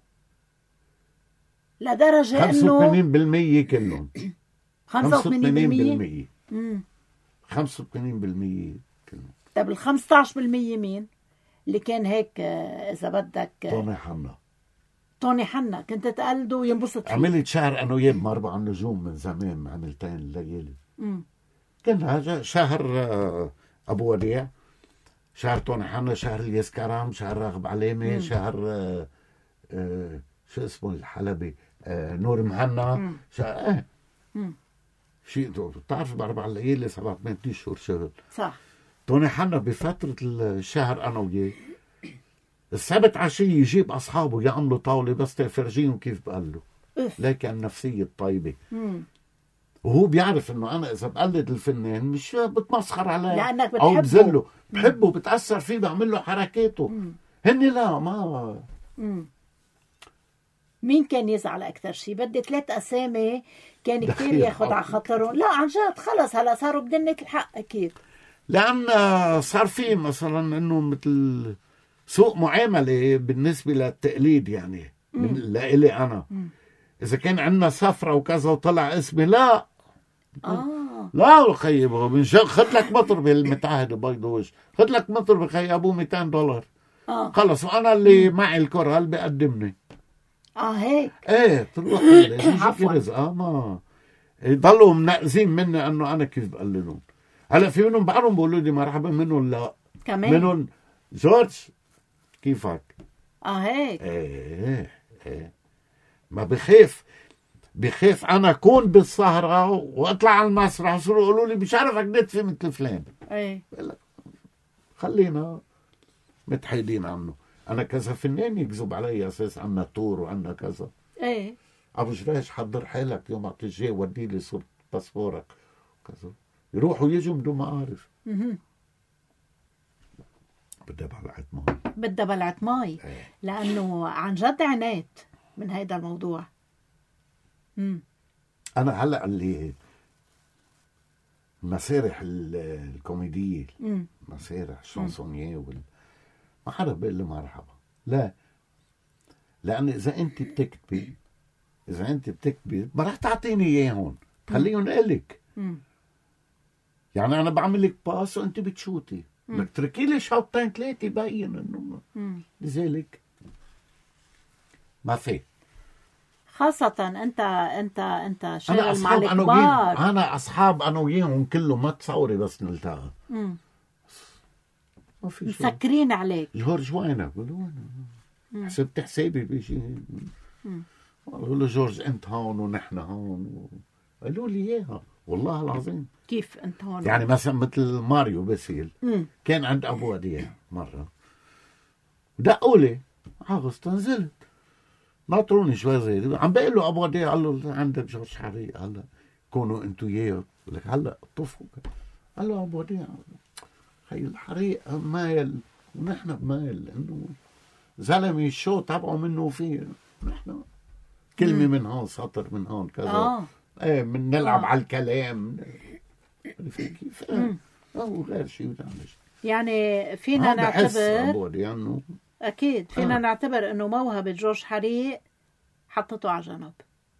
لدرجة انه خمسة وثمانين بالمية كلهم. خمسة وثمانين بالمية خمسة وثمانين بالمية كلهم. طب ال خمسة عشر بالمية مين اللي كان هيك اذا بدك؟ طوني حنا. طوني حنا كنت تقلده وينبسط فيه. عملت شهر انا وياه بأربع نجوم من زمان، عملتين الليالي. كان هذا شهر ابو وديع، شهر طوني حنا، شهر الياس كرم، شهر راغب علامه، شهر آه آه شو اسمه الحلبي، آه نور مهنا، شهر اه شيء بتعرف بأربع ليالي سبعة ثمان اشهر شغل. صح. طوني حنا بفتره الشهر انا وياه السبت عشية يجيب اصحابه يعملوا طاوله بس تفرجيهم كيف بقلوا. لكن النفسيه الطيبه. مم. وهو بيعرف انه انا اذا بقلد الفنان مش بتمسخر عليه لانك بتحبه او بذله، بحبه بتاثر فيه، بعمل له حركاته. مم. هني لا ما مم. مين كان يزعل اكثر شيء؟ بدي ثلاث اسامي كان كثير ياخذ على خاطرهم. لا عن جد خلص هلا صاروا بدنة الحق اكيد، لان صار في مثلا انه مثل سوء معامله بالنسبه للتقليد يعني. من لإلي انا مم. اذا كان عندنا سفره وكذا وطلع اسمي لا اه لا خيبه من شان خد لك مطربه المتعهد بيض وش، خد لك مطربه خي ابوه مئتين دولار. اه خلص وانا اللي مم. معي الكره هل بيقدمني. اه هيك ايه تروح يجيك رزق. اه ما يضلوا منقزين مني انه انا كيف بقلدهم. هلا في منهم بعضهم بقولوا لي مرحبا، منهم لا كمان منهم جورج كيفك. اه هيك ايه ايه ما بخاف بخاف انا اكون بالسهره واطلع على المسرح يصيروا يقولوا لي مش عارف اكدت في مثل فلان. ايه خلينا متحيدين عنه. انا كذا فنان يكذب علي اساس عنا تور وعنا كذا. ايه ابو جريش حضر حالك يوم عم تجي ودي لي صورة باسبورك كذا، يروحوا يجوا بدون ما اعرف. اها بدها بلعت مي بدها بلعت مي ايه. لانه عن جد عناد من هيدا الموضوع. امم انا هلا اللي المسارح الكوميديه، مسارح الشانسونيه وال ما حدا بيقول لي مرحبا. لا، لان اذا انت بتكتبي اذا انت بتكتبي ما رح تعطيني اياهم، خليهم الك. يعني انا بعمل لك باس وانت بتشوتي، بدك تركي لي شوطين ثلاثه يبين انه لذلك ما في. خاصة انت انت انت شغل مع الكبار. انا اصحاب انا وياهم كلهم ما تصوري بس نلتقى. ما في شيء مسكرين عليك. جورج وينك؟ بقول له حسبت حسابي بشيء. قالوا له جورج انت هون ونحن هون، قالوا لي اياها والله العظيم. كيف انت هون؟ يعني مثلا مثل ماريو باسيل كان عند ابو وديع مره دقوا لي عغصت نزلت ناطروني شوي زي عم بقول له ابو وديع، قال له عندك جورج حري، هلا كونوا انتوا وياه لك هلا طفوا. قال له ابو وديع خي الحريق مايل ونحن بمايل، لانه زلمه الشو تبعه منه فيه نحن كلمه من هون سطر من هون كذا. اه ايه بنلعب آه. على الكلام كيف اه وغير شيء بتعملش. يعني فينا نعتبر يعني اكيد فينا آه. نعتبر انه موهبه جورج حري حطته على جنب.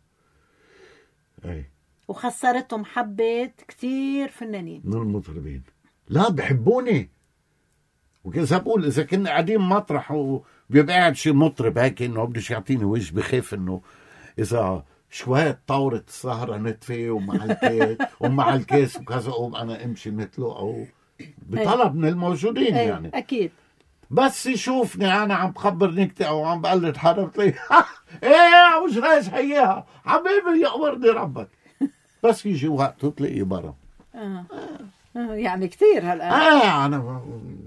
ايه وخسرته محبه كتير فنانين من المطربين. لا بحبوني، وكذا بقول اذا كنا قاعدين مطرح وبيبقى قاعد شي مطرب هيك انه بدش يعطيني وجه، بخاف انه اذا شوية طورة السهرة نتفي ومع الكاس ومع الكاس وكذا اقوم انا امشي مثله او بطلب من الموجودين. أي. يعني اكيد بس يشوفني انا عم بخبر نكتة او عم بقلد حدا بتلاقي ايه يا ابو جريش حياها حبيبي يأمرني ربك، بس يجي وقته تلاقيه برا. آه. آه. يعني كثير هلا اه انا ما...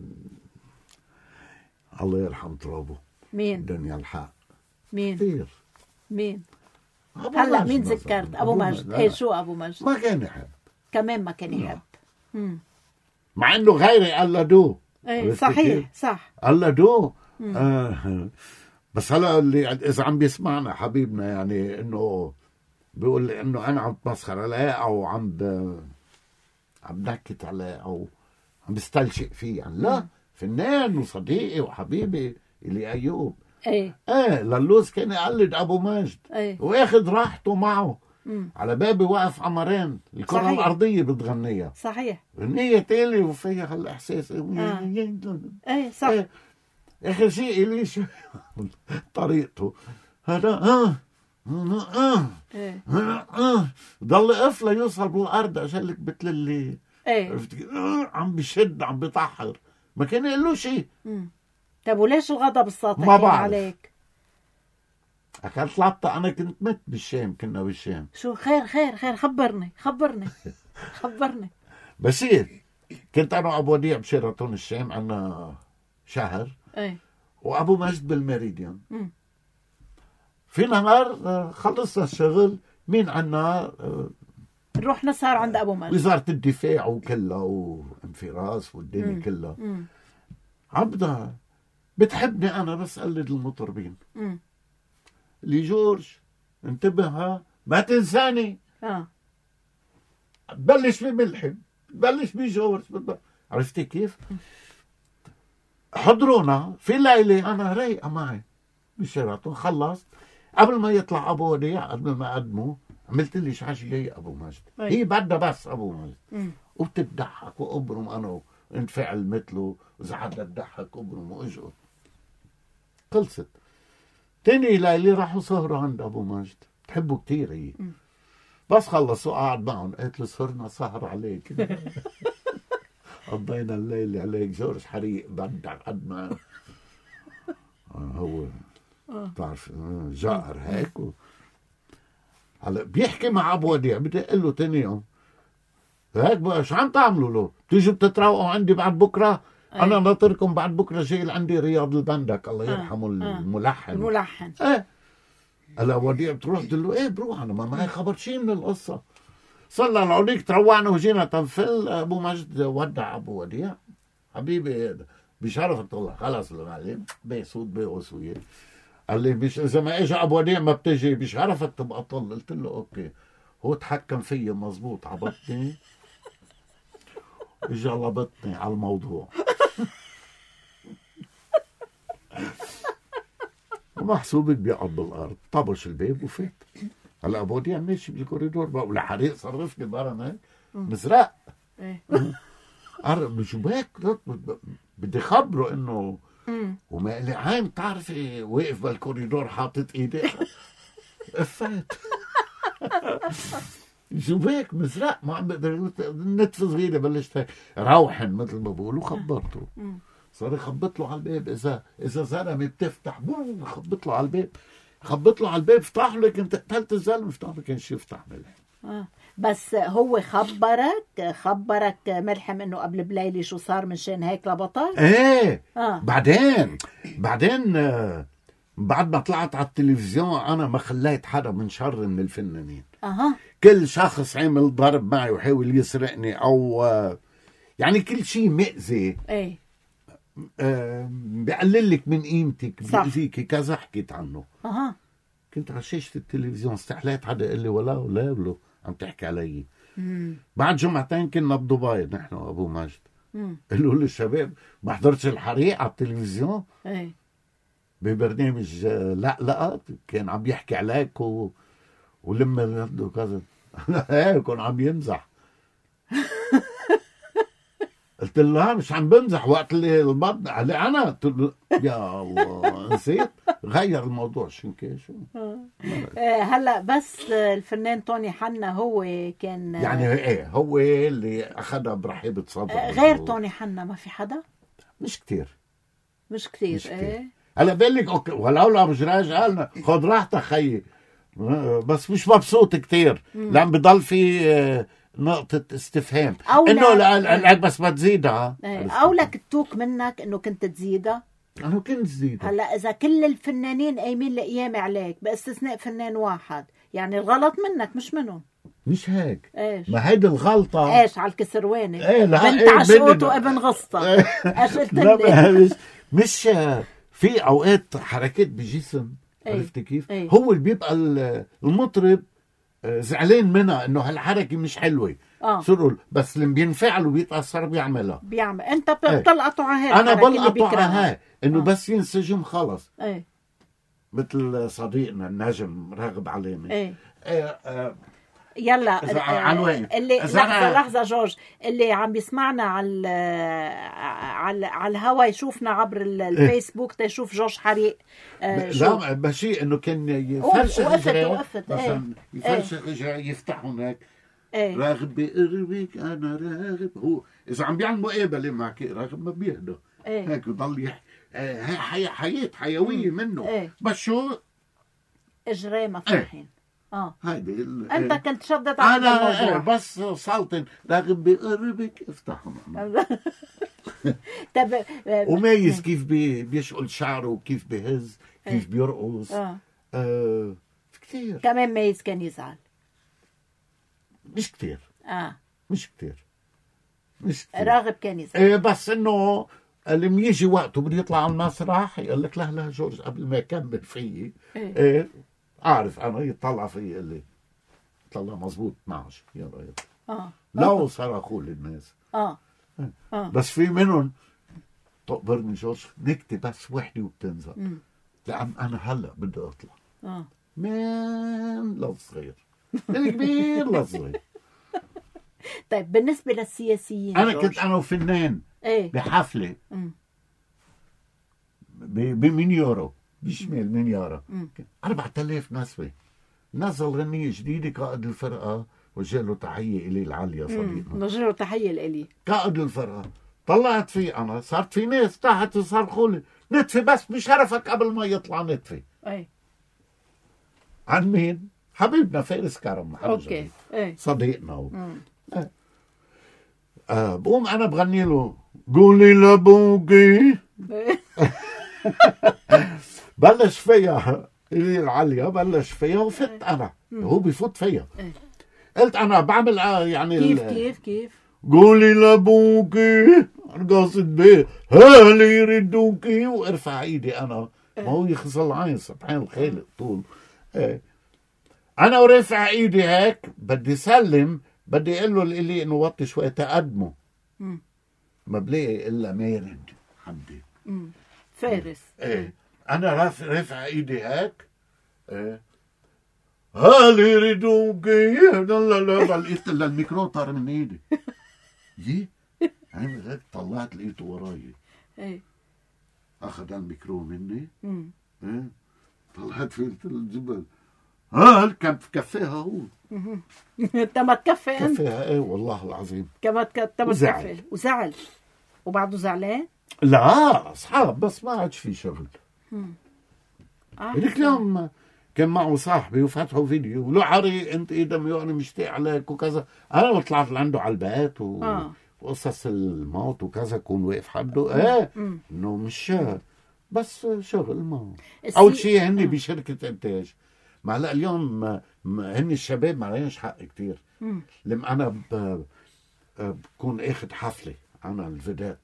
الله يرحم ترابه. مين؟ الدنيا الحق. مين؟ كثير. مين؟ هلا مين ذكرت؟ ابو مجد. ايه شو ابو مجد؟ ما كان يحب، كمان ما كان يحب. مع انه غيري قلدوه. ايه صحيح صح قلدوه آه. بس هلا اللي اذا عم بيسمعنا حبيبنا يعني انه بيقول لي انه انا عم بتمسخر عليه او عم ب... عم بنكت عليه او عم بستلشق فيه يعني لا، فنان وصديقي وحبيبي اللي ايوب. ايه ايه للوز كان يقلد ابو ماجد ايه واخذ راحته معه. مم. على بابي وقف عمرين الكرة صحيح. الأرضية بتغنيها صحيح. غنية تالي وفيها هالإحساس. آه. ايه صح. إيه. آخر شيء إلي شو طريقته هذا آه آه ايه آه آه ضل قف ليوصل بالأرض عشان لك بتللي. ايه عرفت كيف؟ آه عم بشد عم بيطحر ما كان يقول له شيء. مم. طب وليش الغضب الساطع ما كان بعرف. عليك؟ أكلت لطة أنا كنت مت بالشام، كنا بالشام. شو خير خير خير خبرني خبرني خبرني. بصير كنت أنا وأبو وديع بشيراتون الشام عنا شهر ايه وأبو مجد بالميريديان. مم. في نهار خلصنا الشغل مين عنا نروح نسهر عند ابو مجد وزارة الدفاع وكلها وانفراس والدنيا مم. كلها. مم. عبدها بتحبني أنا بس قلد المطربين. مم. اللي جورج انتبه ها ما تنساني. اه بلش بملحم بلش بجورج. عرفتي كيف؟ حضرونا في ليلة أنا رايقة معي بشيراتون. خلصت قبل ما يطلع أبو وديع قبل ما أقدمه عملت لي عشر دقايق أبو مجد. أي. هي بدها بس أبو مجد مم. وبتضحك وأبرم أنا وانفعل مثله وإذا حدا تضحك أبرم وأجقل. خلصت. تاني ليلة راحوا سهروا عند أبو مجد بحبه كتير هي. مم. بس خلصوا قعد معهم قالت له صرنا سهر عليك. قضينا الليل عليك جورج حريق بدع قد ما هو بتعرف جائر هيك و... هلا بيحكي مع ابو وديع بدي اقول له ثاني يوم هيك بقى شو عم تعملوا له؟ بتيجوا بتتروقوا عندي بعد بكره؟ انا ناطركم بعد بكره جاي عندي رياض البندك الله يرحمه الملحن. الملحن ايه هلا وديع بتروح تقول له ايه بروح انا ما معي خبر شيء من القصه. صرنا لعوديك تروعنا وجينا تنفل. ابو مجد ودع ابو وديع حبيبي بشرفك طلع خلص المعلم بيسود بيقص وياه. قال لي مش اذا ما اجى ابو وديع ما بتجي بشرفك تبقى طل. قلت له اوكي. هو تحكم فيي مزبوط عبطني اجى لبطني على الموضوع. ومحسوبك بيقعد بالارض طبش الباب وفات. هلا ابو وديع ماشي بالكوريدور بقول لحريق صرفني برا هيك مزرق. قرب بشباك بدي خبره انه وما لي عين بتعرفي واقف بالكوريدور حاطط ايديه فات. شباك مزرق ما عم بقدر نتفه صغيره بلشت هيك روحن مثل ما بقولوا. خبرته صار يخبط له على الباب. اذا اذا زلمه بتفتح بوم خبط له على الباب. خبط له على الباب فتح له كنت قتلت الزلمه فتح له كان شي يفتح ملح. آه. بس هو خبرك خبرك ملحم انه قبل بليله شو صار منشان هيك لبطل؟ ايه آه. بعدين بعدين آه بعد ما طلعت على التلفزيون انا ما خليت حدا من شر من الفنانين. اها كل شخص عمل ضرب معي وحاول يسرقني او آه يعني كل شيء مأذي ايه آه بيقلل لك من قيمتك بيأذيكي كذا حكيت عنه. اها كنت على شاشة التلفزيون استحليت حدا يقول لي ولا ولا ولا عم تحكي علي. مم. بعد جمعتين كنا بدبي نحن وابو مجد. مم. قالوا لي الشباب ما حضرتش الحريق على التلفزيون ايه ببرنامج لا لا كان عم يحكي عليك و... ولما يده كذا. ايه كان عم يمزح. قلت له مش عم بمزح وقت اللي البطن قال لي انا قلت له يا الله نسيت غير الموضوع شنكي شو. هلا بس الفنان توني حنا هو كان يعني ايه هو اللي اخذها برحيبة صدر. غير توني حنا ما في حدا؟ مش كتير مش كتير, مش كتير. ايه هلا بقول لك اوكي ولو ابو جراج قالنا خذ راحتك خيي بس مش مبسوط كتير لان بضل في نقطة استفهام انه العك بس ما تزيدها. او لك تتوك منك انه كنت تزيدها. انا كنت زيدها. هلا اذا كل الفنانين قايمين لقيام عليك باستثناء فنان واحد يعني الغلط منك مش منهم. مش هيك ايش ما هيدي الغلطة ايش على الكسرواني ايه بنت عشقوت وابن غصة. ايش قلت لي؟ مش مش في اوقات حركات بجسم، إيه. عرفت كيف؟ إيه. هو اللي بيبقى المطرب آه، زعلان منها انه هالحركه مش حلوه. اه صروا بس اللي بينفعل وبيتاثر بيعملها. بيعمل انت إيه. بتلقطه على هيك انا الحركة اللي بلقطه على بيكرهها. هاي انه آه. بس ينسجم خلص. ايه مثل صديقنا النجم راغب علامه. ايه إيه آه، يلا إذا آه، عن وين؟ اللي إذا لحظة أنا- لحظة جورج، اللي عم بيسمعنا على على على الهوا يشوفنا عبر ال- الفيسبوك تيشوف جورج حريق. آه، شو لا بشيء انه كان يفرشق وقفت- اجريه وقفت، إيه. مثلا، يفرشق اجريه يفتحهم هيك. ايه راغب بقربك انا راغب. هو اذا عم بيعمل مقابله معك راغب ما بيهدى ايه هيك بضل يح... آه، هي حي... حياة حيويه منه. إيه. بس شو اجري مفتوحين. اه هيدي ال... انت إيه. كنت شدت على هذا انا إيه، الموضوع. بس سلطن راغب بقربك افتحهم. طب آه، وميز كيف بي... بيشقل شعره وكيف بيهز كيف بيرقص. اه آه كثير كمان ميز كان يزعل. مش كثير اه مش كثير مش كثير راغب كان يزعل. إيه بس انه لما يجي وقته بده يطلع على المسرح يقول لك لا لا جورج قبل ما يكمل فيي إيه. ايه اعرف انا يطلع فيي يقول لي طلع مزبوط اثنعش يا راجل. اه لو صرخوا للناس. اه اه بس في منهم تقبرني جورج نكتة بس وحده وبتنزل. مم. لأن انا هلا بدي اطلع اه من للصغير من كبير للصغير. طيب بالنسبة للسياسيين انا جورج. كنت انا وفنان ايه بحفله مم. بمين يورو بشمال مين يورو مم. أربعة آلاف نسوة. نزل غنية جديدة قائد الفرقة وجه له تحية إلي العالية صديقنا. نوجه له تحية لإلي. قائد الفرقة طلعت فيه أنا صارت في ناس تحت يصرخوا لي نتفي بس بشرفك قبل ما يطلع نتفي. ايه عن مين؟ حبيبنا فارس كرم اوكي ايه صديقنا و... مم. آه بقوم أنا بغني له قولي لابوكي بلش فيها إلي العالية بلش فيها وفت أنا هو بيفوت فيها. إيه. قلت أنا بعمل آه يعني كيف ال- كيف كيف قولي لابوكي قاصد بيه هالي يردوكي وارفع ايدي انا ما هو يخص العين سبحان الخالق طول. ايه انا ورافع ايدي هيك بدي سلم بدي اقول له اللي انه وطي شوي تقدمه. مم. ما بلاقي الا مارد حمدي. مم. فارس. ايه انا رافع رافع ايدي هيك. ايه هالي يردوكي لا لا لا لقيت الا الميكرو طار من ايدي. يي عمل هيك طلعت لقيته وراي ايه اخذ الميكرو مني. مم. ايه طلعت في الجبل ها كان في كفاها هو انت ما تكفي انت كفاها ايه والله العظيم. كما تك- انت ما وزعل. تكفي وزعل وبعده زعلان. لا اصحاب بس ما عادش في شغل. آه. هذيك اليوم كان معه صاحبي وفتحوا فيديو ولو عري انت ايه دمي انا مشتاق عليك وكذا. انا طلعت لعنده على البيت و... آه. وقصص الموت وكذا كون واقف حده ايه مم. انه مش بس شغل ما السي- اول شيء هن آه. بشركه انتاج. ما هلا اليوم ما- ما- هن الشباب ما عليهمش حق كتير. مم. لما انا ب... بكون اخذ حفله انا الفيدات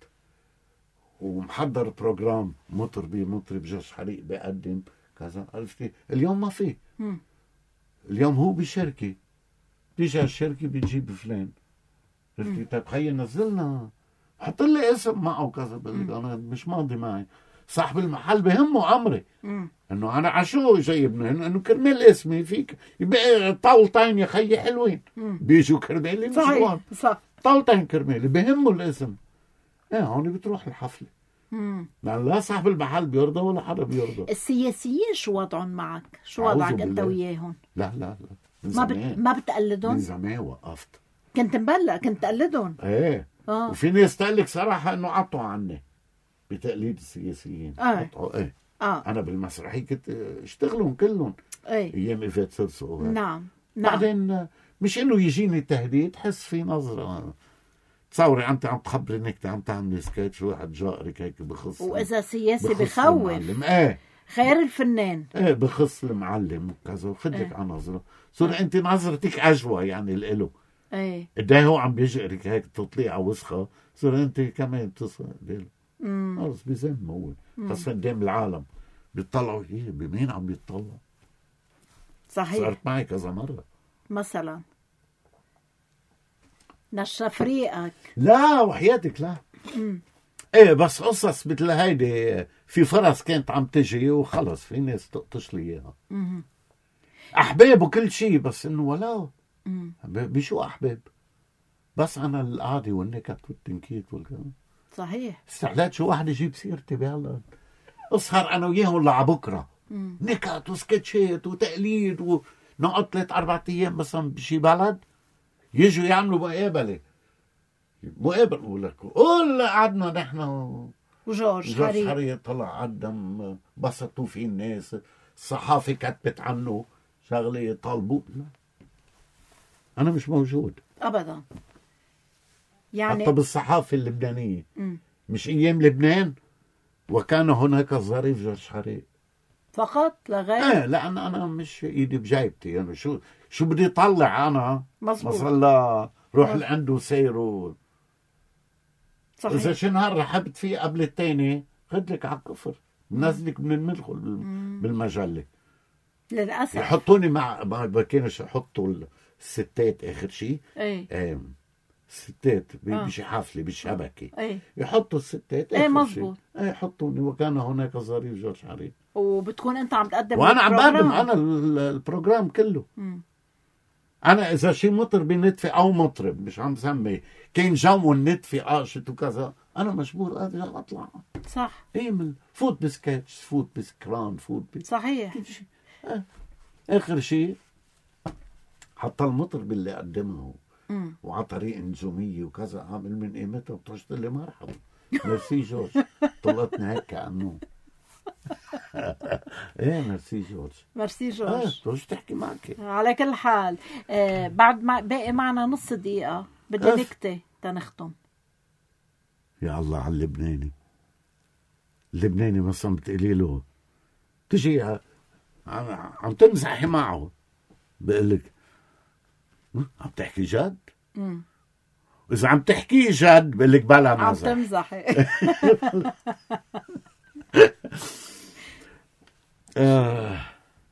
ومحضر بروجرام مطربي مطرب جورج حريق بقدم كذا عرفتي. اليوم ما في. مم. اليوم هو بشركه بيجي الشركه بتجيب فلان عرفتي. طيب خيي نزلنا حط لي اسم معه كذا بقول لك انا مش ماضي معي. صاحب المحل بهمه امري مم. انه انا عشو جايبنا انه كرمال اسمي فيك يبقى طاولتين يا خيي حلوين مم. بيجوا كرمالي مش صحيح هون صح. طاولتين كرمالي بهمه الاسم. ايه هون بتروح الحفله. مم. يعني لا صاحب المحل بيرضى ولا حدا بيرضى. السياسيين شو وضعهم معك؟ شو أعوذ وضعك انت بالله. وياهم؟ لا لا لا من ما بت... زمان ما من بتقلدهم؟ زمان وقفت. كنت مبلغ كنت تقلدهم. ايه اه وفي ناس تقول لك صراحه انه قطعوا عني بتقليد السياسيين. آه. قطعوا ايه. اه انا بالمسرحيه كنت اشتغلهم كلهم ايه ايام ايفات سرسو. نعم نعم. بعدين مش انه يجيني تهديد حس في نظره. تصوري انت عم تخبري انك عم تعملي سكتش واحد جارك هيك بخص واذا سياسي بخص بخوف المعلم. ايه خير الفنان. ايه بخص المعلم وكذا وخد لك إيه. على نظره. صار انت نظرتك عجوه يعني الإله ايه قد ايه هو عم بيجرك هيك تطليعه وسخه. صار انت كمان تصل خلص بزم هو بس قدام العالم بيطلعوا ايه بمين عم بيطلع. صحيح. صارت معي كذا مرة مثلا نشف ريقك. لا وحياتك لا. مم. ايه بس قصص مثل هيدي في فرص كانت عم تجي وخلص في ناس تقطش لي اياها. مم. احباب وكل شيء بس انه ولا مم. بشو احباب بس انا القعده والنكت والتنكيت والكلام. صحيح. استعلات شو واحد يجيب سيرتي بهلا اسهر انا وياهم لعبكره مم. نكت وسكتشات وتقليد ونقعد ثلاث اربع ايام مثلا بشي بلد يجوا يعملوا مقابله مقابله بقول لك قول قعدنا نحن وجورج جورج حريق حريق طلع قدم بسطوا فيه الناس الصحافه كتبت عنه شغله طالبوه. لا انا مش موجود ابدا يعني. حتى بالصحافه اللبنانيه مم. مش ايام لبنان وكان هناك الظريف جورج حريق فقط لا غير. ايه لان انا مش ايدي بجيبتي يعني شو شو بدي طلع انا مظبوط. مثلا روح لعنده سير. صحيح. اذا شي نهار رحبت فيه قبل التاني خدلك على الكفر بنزلك من المدخل بالمجله. للاسف يحطوني مع ما كانش يحطوا الستات اخر شيء. ايه ايه الستات آه. بشي حفله بالشبكه ايه يحطوا الستات ايه اخر مزبوط. شيء. ايه يحطوني وكان هناك ظريف جورج حريق وبتكون انت عم تقدم وانا عم البروجرام. بقدم انا ال- البروجرام كله. مم. انا اذا شي مطرب نتفي او مطرب مش عم سمي كان جو النتفي قاشط وكذا انا مجبور ارجع اطلع. صح. اعمل فوت بسكتش فوت بسكران فوت بس صحيح. كل شيء. آه. اخر شيء حتى المطرب اللي قدمه مم. وعلى طريق نجوميه وكذا عامل من قيمتها بتقول لي مرحبا ميرسي جورج طلعتني هيك كانه ايه ميرسي جورج. ميرسي اه جورج. بتقولش تحكي معك. على كل حال آه بعد ما باقي معنا نص دقيقة بدي أف. نكتة تنختم. يا الله على اللبناني. اللبناني مثلا بتقولي له تجي ع- عم عم تمزحي معه بقول لك عم تحكي جد؟ مم. إذا عم تحكي جد بقول لك بلا عم مزح. تمزحي. آه.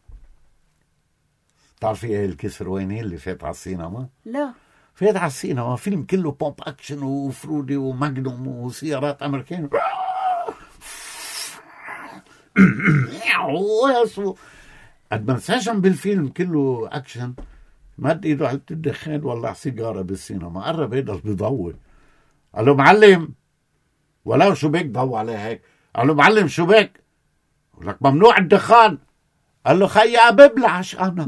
بتعرفي ايه الكسرواني اللي فات على السينما؟ لا. فات على السينما فيلم كله بوب اكشن وفرودي وماجنوم وسيارات امريكان. قد ما انسجم بالفيلم كله اكشن مد ايده على الدخان ولع سيجاره بالسينما قرب هيدا بيضوي قال له معلم ولو شو بك ضو عليه هيك قال له معلم شو بك قال لك ممنوع الدخان قال له خيا ببلعش انا.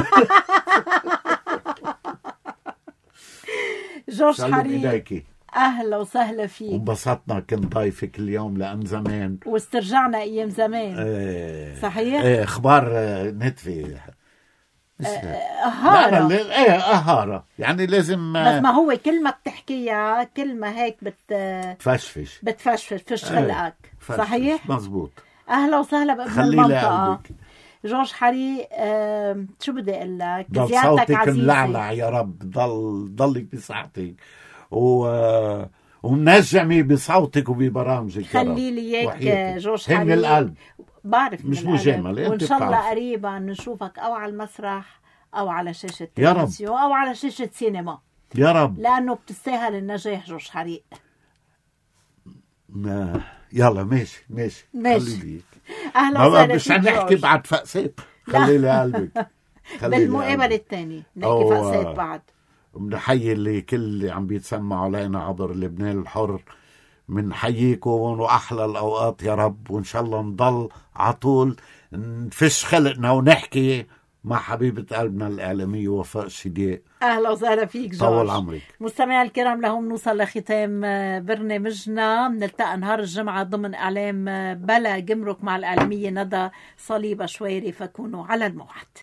جورج سلم حريق ايديكي اهلا وسهلا فيك. وانبسطنا كنت ضيفك اليوم لان زمان واسترجعنا ايام زمان. ايه صحيح؟ ايه اخبار آه، نتفي أهارة. لا لا ايه اهارة يعني لازم بس ما هو كل ما بتحكيها كل ما هيك بت تفشفش بتفشفش فش إيه، خلقك. فشفش. صحيح. مزبوط. اهلا وسهلا بابن خلي المنطقة لقلبك جورج حريق. آه شو بدي اقول لك ضل زيارتك صوتك عزيزة. ملعلع يا رب ضل ضلك بصحتك و ومنجمي بصوتك وببرامجك. خلي لي اياك جورج حريق من القلب بعرف مش من مجاملة وان انت شاء الله بتعرف. قريبا نشوفك او على المسرح او على شاشة يا رب. تلفزيون او على شاشة سينما يا رب لانه بتستاهل النجاح جورج حريق. ما يلا ماشي ماشي ماشي. خلي لي اهلا ما وسهلا مش فيك هنحكي جورج. بعد فقسات خلي لي قلبك خلي لي بالمقابلة قلبك. الثانية نحكي أو- فقسات بعد. بنحيي اللي كل اللي عم بيتسمعوا علينا عبر لبنان الحر بنحييكم واحلى الاوقات يا رب وان شاء الله نضل على طول نفش خلقنا ونحكي مع حبيبة قلبنا الإعلامية وفاء الشديق. أهلا وسهلا فيك جورج. طول عمرك. مستمعي الكرام لهم نوصل لختام برنامجنا. بنلتقى نهار الجمعة ضمن إعلام بلا جمرك مع الإعلامية ندى صليبة شويري فكونوا على الموعد.